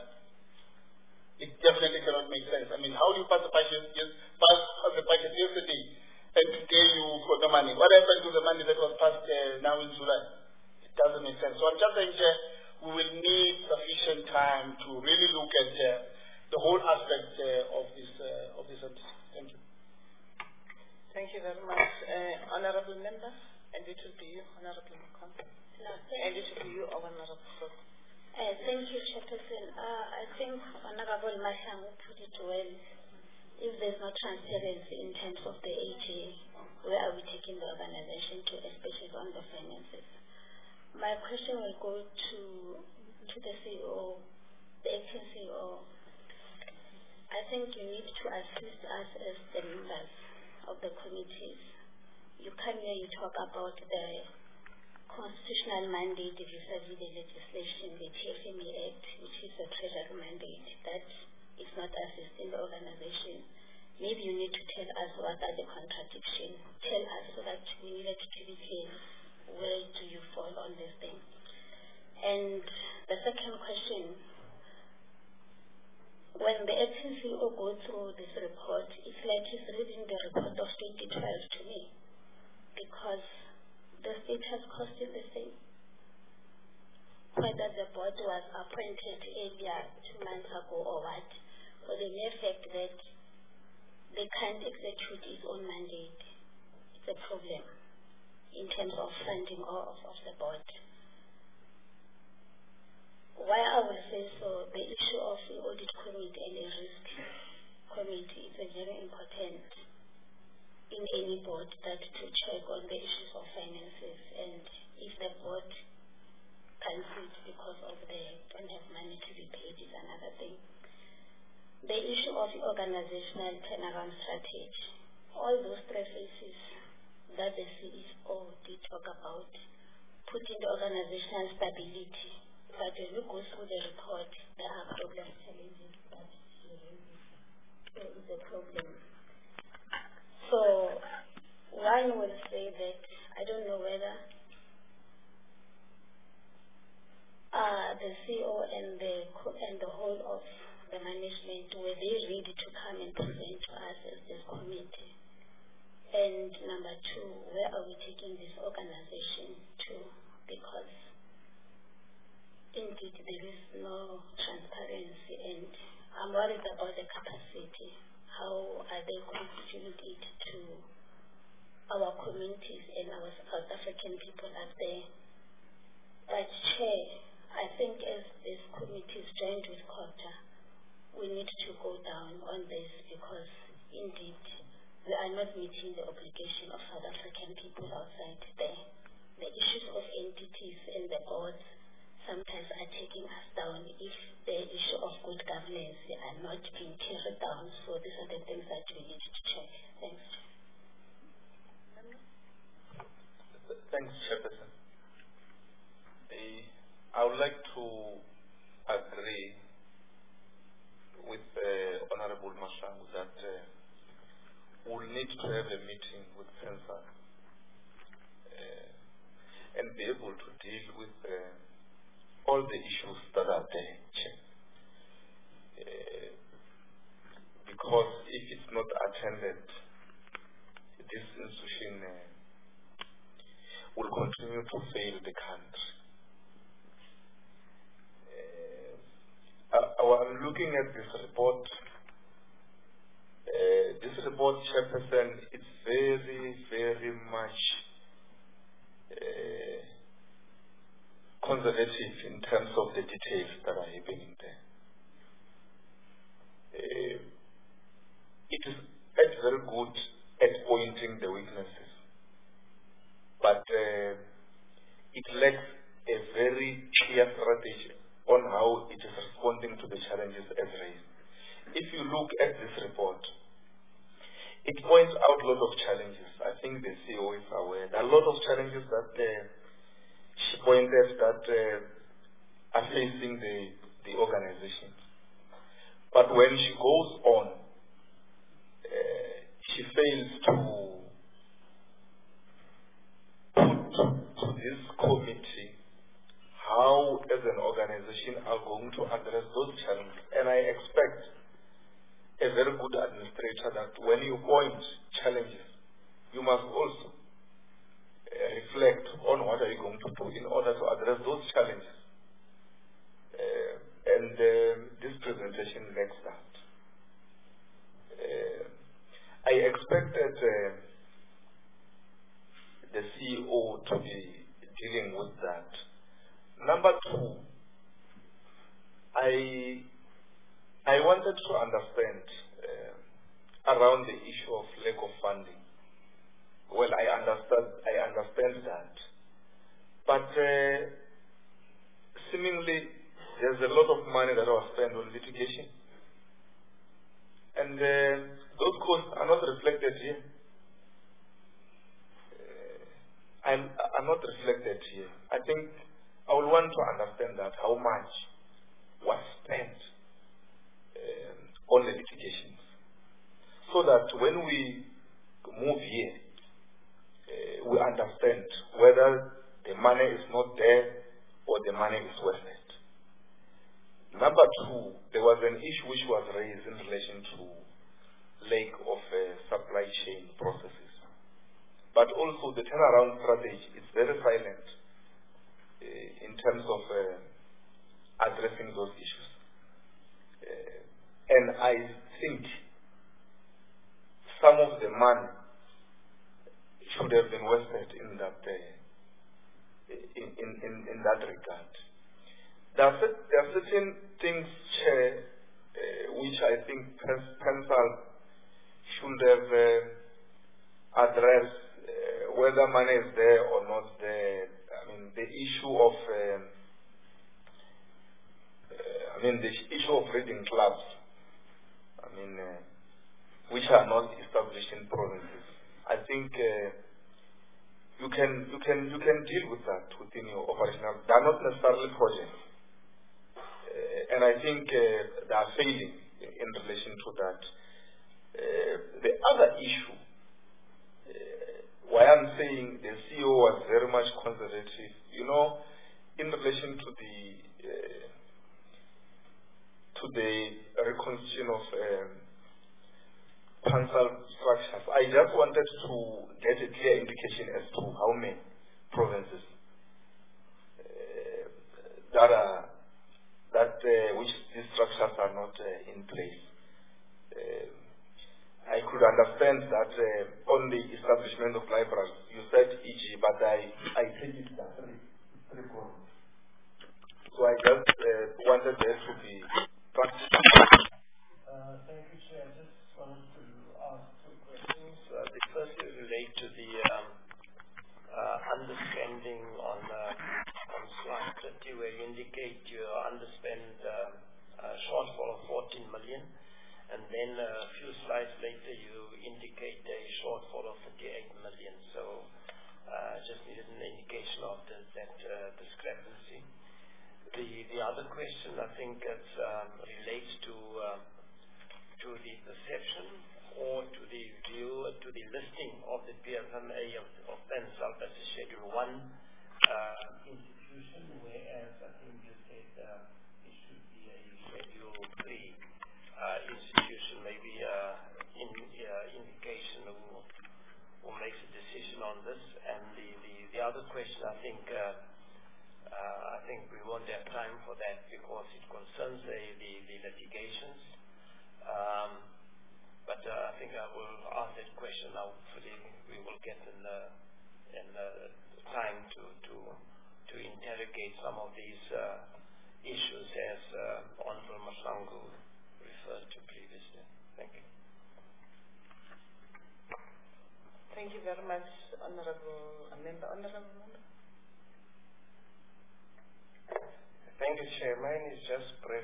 It definitely cannot make sense. I mean, how do you pass the budget yesterday and today you've got the money. What happened to the money that was passed now in July? It doesn't make sense. So I'm just saying we will need sufficient time to really look at the whole aspect of this entity. Thank you. Thank you very much. Honorable Member, and it will be you, Honorable Makon. No, and it will be you, Honorable Prof. Thank you, Chairperson. I think Honorable Mahlangu put it well. If there's no transparency in terms of the AGA, where are we taking the organization to, especially on the finances? My question will go to the CEO, the acting CEO. I think you need to assist us as the members of the committees. You come here, you talk about the constitutional mandate vis-a-vis the legislation, the TFME Act, which is a treasury mandate that is not assisting the organization. Maybe you need to tell us what are the contradictions. Tell us so that we needed to be clear. Where do you fall on this thing? And the second question, when the acting CEO goes through this report, it's like he's reading the report of 2012 to me, because the state has cost is the same. Whether the board was appointed earlier 2 months ago or what, for the mere fact that they can't execute its own mandate, it's a problem in terms of funding of the board. Why I will say so, the issue of the audit committee and the risk committee is very important in any board, that to check on the issues of finances, and if the board can't sit because of they don't have money to be paid is another thing. The issue of the organizational turnaround strategy, all those three phases that the CEO did talk about, putting the organizational stability, but when you go through the report, there are problem challenges that so it's a problem. So one will say that I don't know whether the CEO and the whole of the management, were they ready to come and present to us as this committee? And number two, where are we taking this organization to? Because indeed there is no transparency, and I'm worried about the capacity. How are they constituting it to our communities and our South African people up there? But Chair, I think as this committee is joined with COGTA, we need to go down on this, because indeed we are not meeting the obligation of South African people outside there. The issues of entities and the boards sometimes are taking us down if the issue of good governance are not being carried down. So these are the things that we need to check. Thanks. Thanks, Chairperson. I would like to agree with Honorable Mahlangu that we'll need to have a meeting with PENSA and be able to deal with all the issues that are there. Because if it's not attended, this institution will continue to fail the country. I'm looking at this report. This report, Chairperson, it's very, very much conservative in terms of the details that are happening there. It is very good at pointing the weaknesses, but it lacks a very clear strategy on how it is responding to the challenges as raised. If you look at this report, it points out a lot of challenges. I think the CEO is aware. There are a lot of challenges that she pointed that are facing the organization. But when she goes on, she fails to put to this committee how, as an organization, are going to address those challenges. And I expect a very good administrator that when you point challenges, you must also reflect on what are you going to do in order to address those challenges. This presentation lacks that. I expected the CEO to be dealing with that. Number two, I wanted to understand around the issue of lack of funding. Well, I understand that, but seemingly there's a lot of money that was spent on litigation, and those costs are not reflected here. Are not reflected here. I think I would want to understand that how much was spent on the litigations, so that when we move here, we understand whether the money is not there or the money is wasted. Number two, there was an issue which was raised in relation to lack of supply chain processes. But also the turnaround strategy is very silent in terms of addressing those issues. And I think some of the money should have been wasted in that in that regard. There are certain things, Chair, which I think Council should have addressed, whether money is there or not there. I mean, the issue of reading clubs. I mean, which are not established in provinces. I think you can deal with that within your operational. They are not necessarily projects, and I think they are failing in relation to that. The other issue, why I'm saying the CEO was very much conservative, in relation to the reconstitution of council structures. I just wanted to get a clear indication as to how many provinces which these structures are not in place. I could understand that on the establishment of libraries, you said EG, but I think it's three provinces. So I just wanted there to be practical. Thank you, Chair. I just wanted to ask two questions. The first is relate to the underspending on slide 30, where you indicate your underspend shortfall of 14 million, and then a few slides later you indicate a shortfall of 38 million. So just needed an indication of that discrepancy. The other question, I think it relates to the perception or to the view, to the listing of the PFMA of PenSouth as a Schedule 1 institution, whereas I think you said it should be a Schedule 3 institution. Maybe indication who makes a decision on this. And the other question, I think we won't have time for that because it concerns the litigations. But I think I will ask that question now. Hopefully we will get in time to interrogate some of these issues as Honorable Mahlangu referred to previously. Thank you. Thank you very much, Honorable Member. Thank you, Chair. Mine is just brief.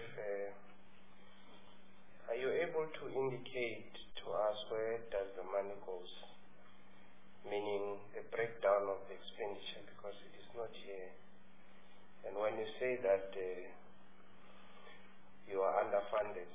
Are you able to indicate to us where does the money goes? Meaning the breakdown of the expenditure, because it is not here. And when you say that you are underfunded,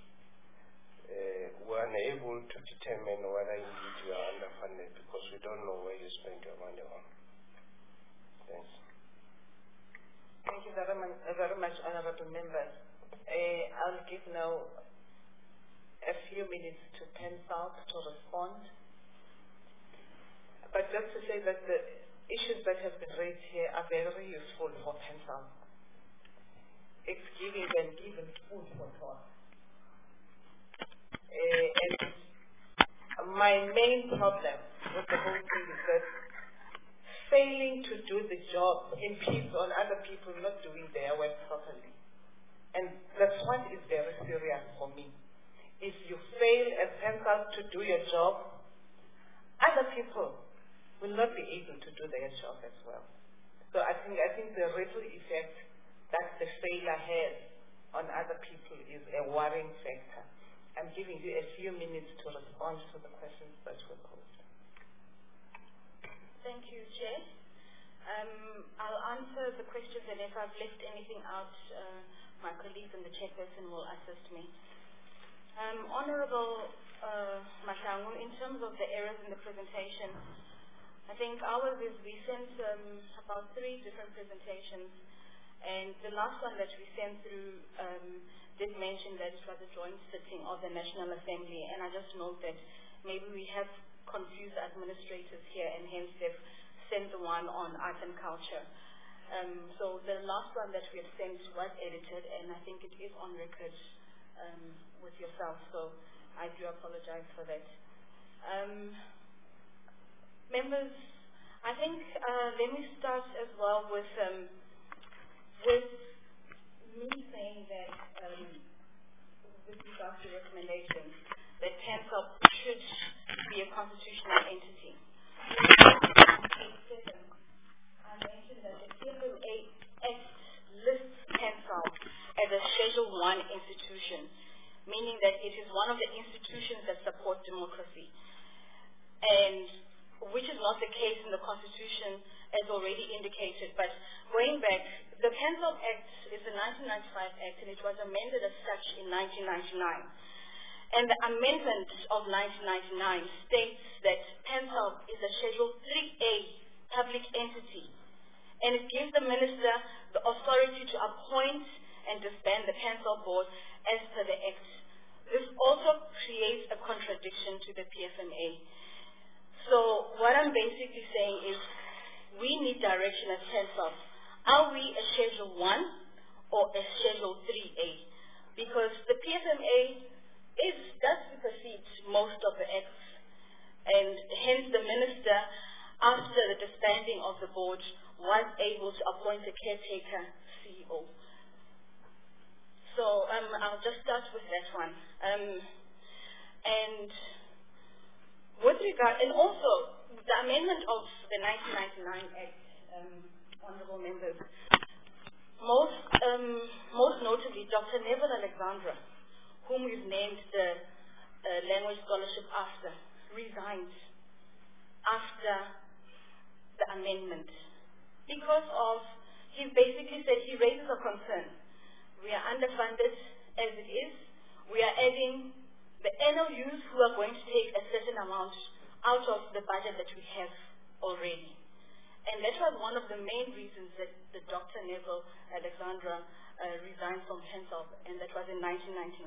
we are unable to determine whether indeed you are underfunded because we don't know where you spend your money on. Thanks. Thank you very much, Honorable Members. I'll give now a few minutes to PenSouth to respond. But just to say that the issues that have been raised here are very useful for Pensal. It's giving them even food for thought. And my main problem with the whole thing is that failing to do the job impedes on other people not doing their work properly. And that's what is very serious for me. If you fail as Pensal to do your job, other people will not be able to do their job as well. So I think the ripple effect that the failure has on other people is a worrying factor. I'm giving you a few minutes to respond to the questions that were posed. Thank you, Chair. I'll answer the questions, and if I've left anything out, my colleagues and the chairperson will assist me. Honourable Mahlangu, in terms of the errors in the presentation, I think ours is we sent about 3 different presentations, and the last one that we sent through did mention that it was a joint sitting of the National Assembly, and I just note that maybe we have confused administrators here, and hence they've sent the one on art and culture. So the last one that we have sent was edited, and I think it is on record with yourself, so I do apologize for that. Members, I think let me start as well with me saying that with regards to recommendations, that Pensal should be a constitutional entity. I mentioned that the PFMA Act lists Pensal as a Schedule 1 institution, meaning that it is one of the institutions that support democracy, and which is not the case in the Constitution as already indicated. But going back, the Pensal Act is a 1995 Act, and it was amended as such in 1999. And the amendment of 1999 states that Pensal is a Schedule 3A public entity, and it gives the Minister the authority to appoint and disband the Pensal Board as per the Act. This also creates a contradiction to the PFMA. So what I'm basically saying is we need direction as Pensal. Are we a Schedule 1 or a Schedule 3A? Because the PFMA does supersede most of the acts, and hence the Minister, after the disbanding of the board, was able to appoint a caretaker CEO. So I'll just start with that one. And with regard, and also the amendment of the 1999 Act, honourable members, most notably Dr. Neville Alexandra, whom we've named the language scholarship after, resigned after the amendment because of, he basically said, he raises a concern. We are underfunded as it is. We are adding the NLUs who are going to take a certain amount out of the budget that we have already. And that was one of the main reasons that the Dr. Neville Alexandra resigned from Pensal, and that was in 1999.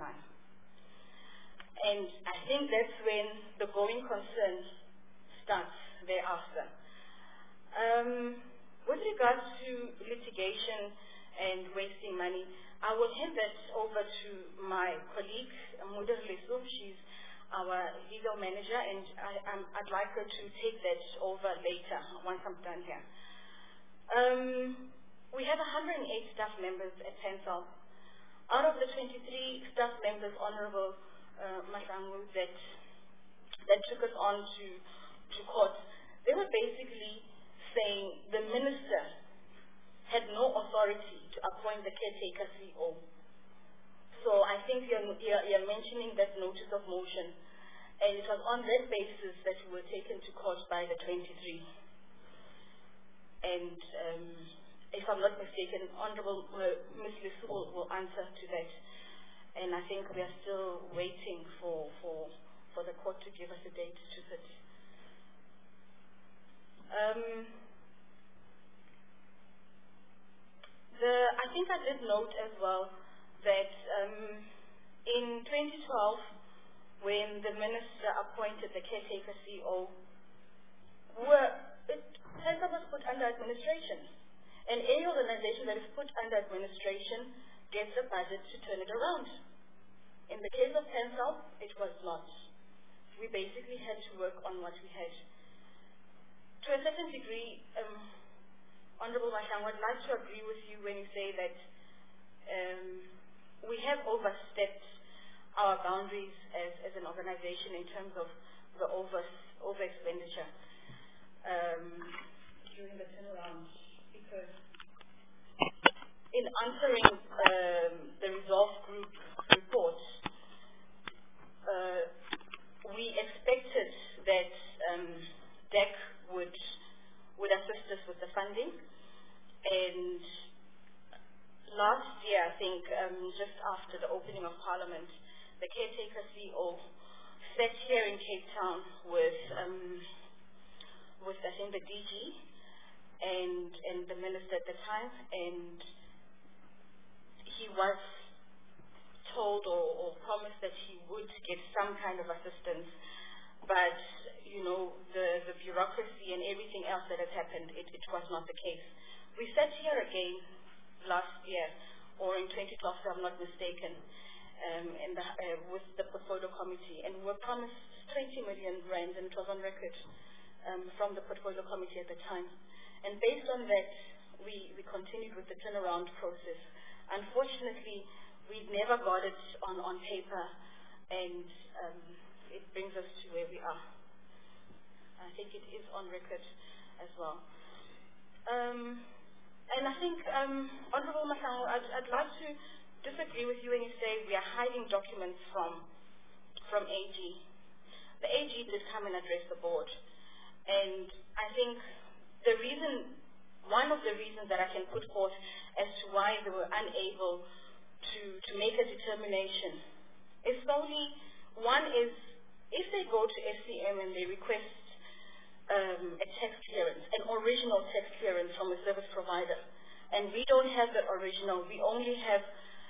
And I think that's when the going concern starts thereafter. With regards to litigation and wasting money, I will hand that over to my colleague, Mudir Lesu. She's our legal manager, and I'd like her to take that over later once I'm done here. We have 108 staff members at Pensal. Out of the 23 staff members, Honourable Mahlangu, that took us on to court, they were basically saying the Minister had no authority to appoint the caretaker CEO. So I think you're mentioning that notice of motion, and it was on that basis that we were taken to court by the 23. And if I'm not mistaken, Honourable Ms. Lesu will answer to that. And I think we are still waiting for the court to give us a date to sit. I think I did note as well that in 2012, when the Minister appointed the caretaker CEO, PENSOB was put under administration. And any organization that is put under administration gets a budget to turn it around. In the case of PENSOB, it was not. We basically had to work on what we had. To a certain degree, Honorable Mahlangu, I'd like to agree with you when you say that we have overstepped our boundaries as an organization in terms of the over expenditure during the turnaround. Because in answering the Resolve Group report, we expected that DEC would assist us with the funding. And last year, I think, just after the opening of Parliament, the caretaker CEO sat here in Cape Town with I think, the DG and the minister at the time, and he was told or promised that he would get some kind of assistance, but the bureaucracy and everything else that has happened, it was not the case. We sat here again last year, or in 2012, if I'm not mistaken, with the portfolio committee, and we were promised 20 million rand, and it was on record from the portfolio committee at the time. And based on that, we continued with the turnaround process. Unfortunately, we never got it on paper, and it brings us to where we are. I think it is on record as well. And I think, Honorable Mahlangu, I'd like to disagree with you when you say we are hiding documents from AG. The AG did come and address the board. And I think one of the reasons that I can put forth as to why they were unable to make a determination is solely, one is, if they go to SCM and they request a tax clearance, an original tax clearance from a service provider, and we don't have the original, we only have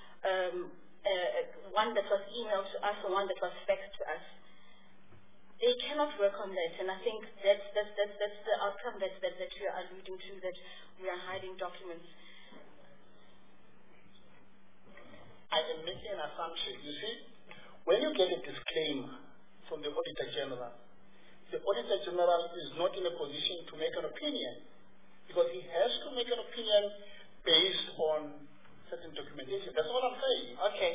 one that was emailed to us or one that was faxed to us. They cannot work on that, and I think that's the outcome that you are alluding to, that we are hiding documents. I am making an assumption. You see, when you get a disclaimer from the Auditor General, the Auditor General is not in a position to make an opinion, because he has to make an opinion based on certain documentation. That's all I'm saying. Okay.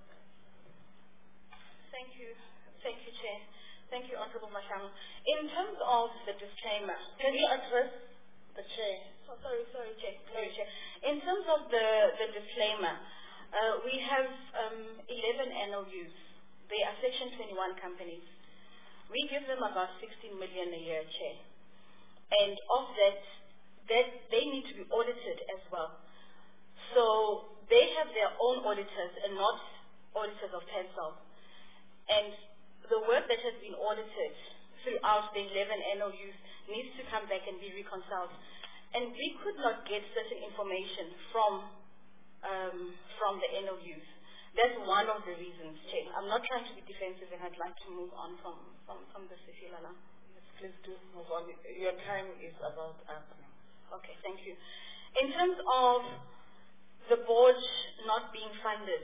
Thank you, Chair. Thank you, Honorable Mahlangu. In terms of the disclaimer, can you address the Chair? Oh, sorry, Chair. In terms of the disclaimer, we have 11 NOUs. They are Section 21 companies. We give them about 16 million a year, Chair. And of that they need to be audited as well. So they have their own auditors and not auditors of PENSOB. And the work that has been audited throughout the 11 NOUs needs to come back and be reconciled. And we could not get certain information from the NOUs. That's one of the reasons, Chair. I'm not trying to be defensive, and I'd like to move on from this, if you allow. Yes, please do move on. Your time is about up. Okay, thank you. In terms of the board not being funded,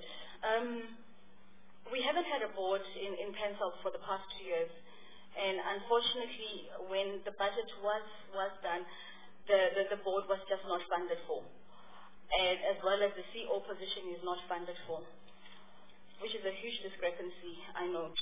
we haven't had a board in PENSOB for the past 2 years, and unfortunately, when the budget was done, the board was just not funded for, and as well as the CEO position is not funded for, which is a huge discrepancy, I note.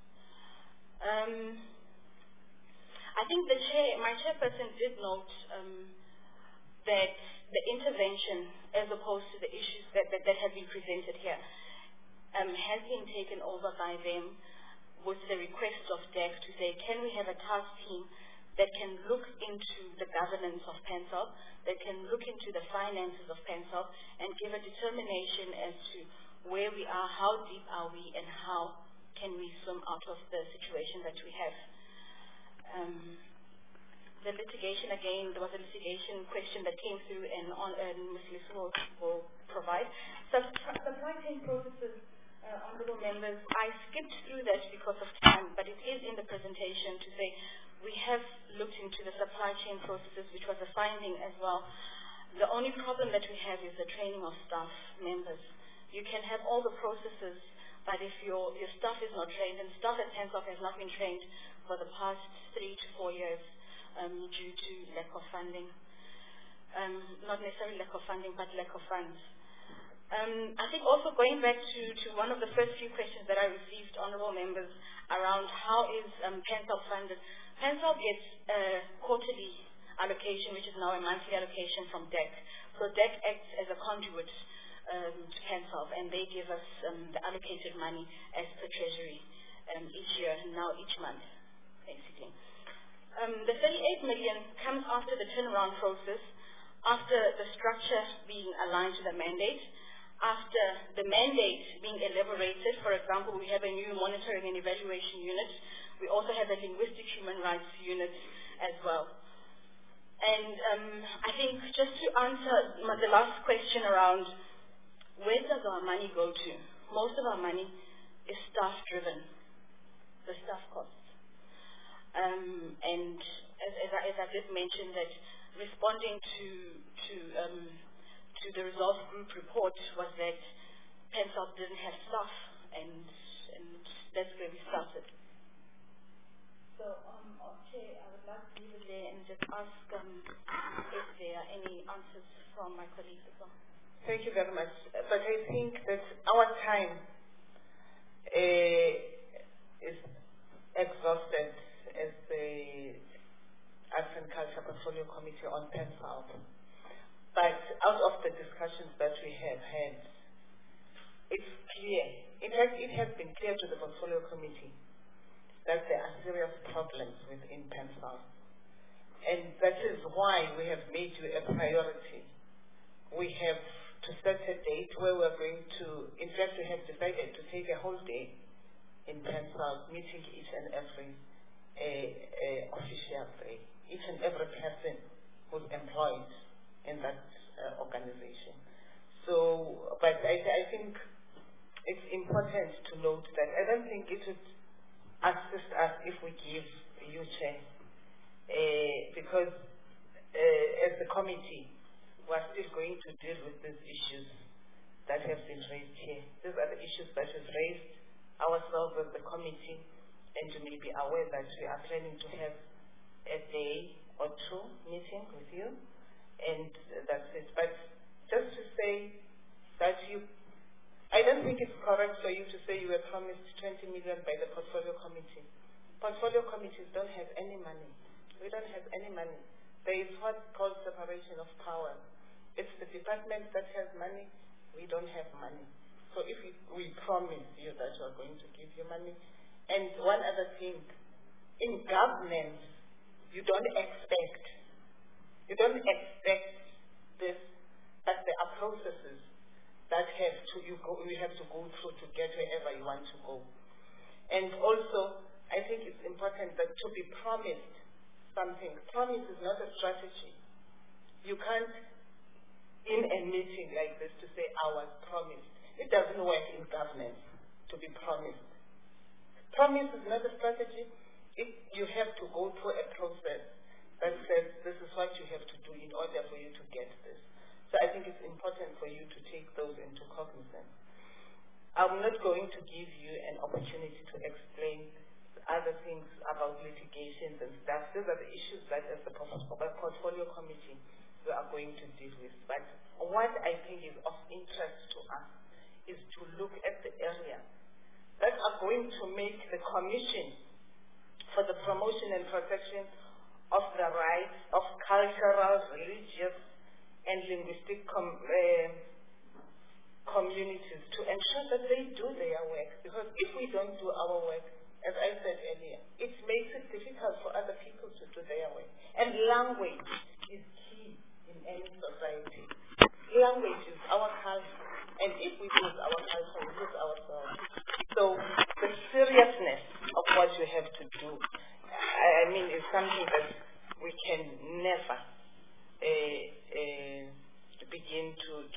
I think my chairperson did note that the intervention, as opposed to the issues that have been presented here, has been taken over by them with the request of DEC to say, can we have a task team that can look into the governance of PENSOB, that can look into the finances of PENSOB, and give a determination as to where we are, how deep are we, and how can we swim out of the situation that we have. The litigation, again, there was a litigation question that came through, and Ms. Lisu will provide. Supply chain processes, honorable members, I skipped through that because of time, but it is in the presentation to say we have looked into the supply chain processes, which was a finding as well. The only problem that we have is the training of staff members. You can have all the processes, but if your staff is not trained, and staff at Pensoff has not been trained for the past 3 to 4 years due to lack of funding. Not necessarily lack of funding, but lack of funds. I think also going back to one of the first few questions that I received, honourable members, around how is Pensoff funded. Pensoff gets a quarterly allocation, which is now a monthly allocation from DEC. So DEC acts as a conduit to Pensoff, and they give us the allocated money as per Treasury each year, now each month, basically. The 38 million comes after the turnaround process, after the structure being aligned to the mandate, after the mandate being elaborated. For example, we have a new monitoring and evaluation unit. We also have a linguistic human rights unit as well. And I think just to answer the last question around where does our money go to? Most of our money is staff-driven, the staff costs. And as I did mention, that responding to the results group report was that Pensoff didn't have staff, and that's where we started. So, Chair, I would like to leave it there and just ask if there are any answers from my colleagues as well. Thank you very much. But I think that our time is exhausted as the Arts and Culture Portfolio Committee on Pensoff. But out of the discussions that we have had, it's clear. In fact, it has been clear to the Portfolio Committee that there are serious problems within Pensoff. And that is why we have made you a priority. We have to set a date where we're going to, in fact, we have decided to take a whole day in Pensoff, meeting each and every official day, each and every person who's employed in that organization. So, but I think it's important to note that I don't think it would assist us if we give you, Chair, because as the committee, we're still going to deal with these issues that have been raised here. These are the issues that we've raised ourselves as the committee, and you may be aware that we are planning to have a day or two meeting with you, and that's it. But just to say that I don't think it's correct for you to say you were promised 20 million by the Portfolio Committee. Portfolio committees don't have any money. We don't have any money. There is what's called separation of power. It's the department that has money. We don't have money. So if we promise you that we are going to give you money. And one other thing, in governance, you don't expect this, but there are processes that you have to go through to get wherever you want to go. And also, I think it's important that to be promised something. Promise is not a strategy. You can't, in a meeting like this, to say, I was promised. It doesn't work in governance to be promised. Promise is not a strategy. You have to go through a process that says this is what you have to do in order for you to get this. So I think it's important for you to take those into cognizance. I'm not going to give you an opportunity to explain other things about litigations and stuff. These are the issues that as the Portfolio Committee we are going to deal with. But what I think is of interest to us is to look at the areas that are going to make the Commission for the Promotion and Protection of the Rights of Cultural, Religious, and Linguistic communities to ensure that they do their work. Because if we don't do our work, as I said earlier, it makes it difficult for other people to do their work. And language is key in any society. Language is our culture. And if we lose our culture, we lose ourselves. So the seriousness of what you have to do, I mean, is something that we can never begin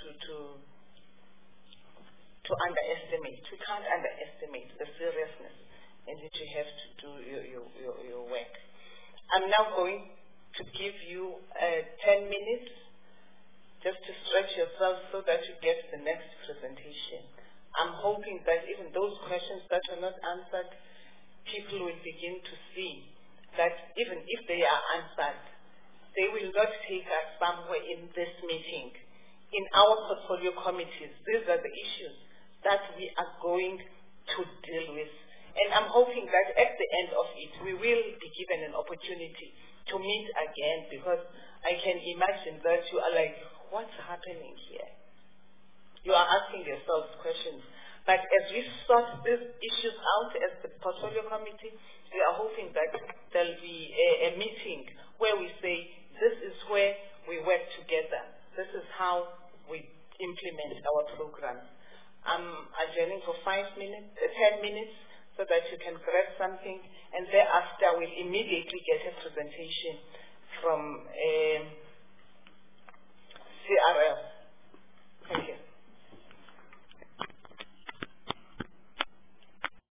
to underestimate. We can't underestimate the seriousness in which you have to do your work. I'm now going to give you 10 minutes just to stretch yourself so that you get the next presentation. I'm hoping that even those questions that are not answered, people will begin to see that even if they are answered, they will not take us somewhere in this meeting. In our portfolio committees, these are the issues that we are going to deal with. And I'm hoping that at the end of it, we will be given an opportunity to meet again, because I can imagine that you are like, what's happening here? You are asking yourselves questions. But as we sort these issues out as the portfolio committee, we are hoping that there will be a meeting where we say, this is where we work together. This is how we implement our programs. I'm adjourning for 10 minutes, so that you can grab something, and thereafter we'll immediately get a presentation from CRL. Thank you.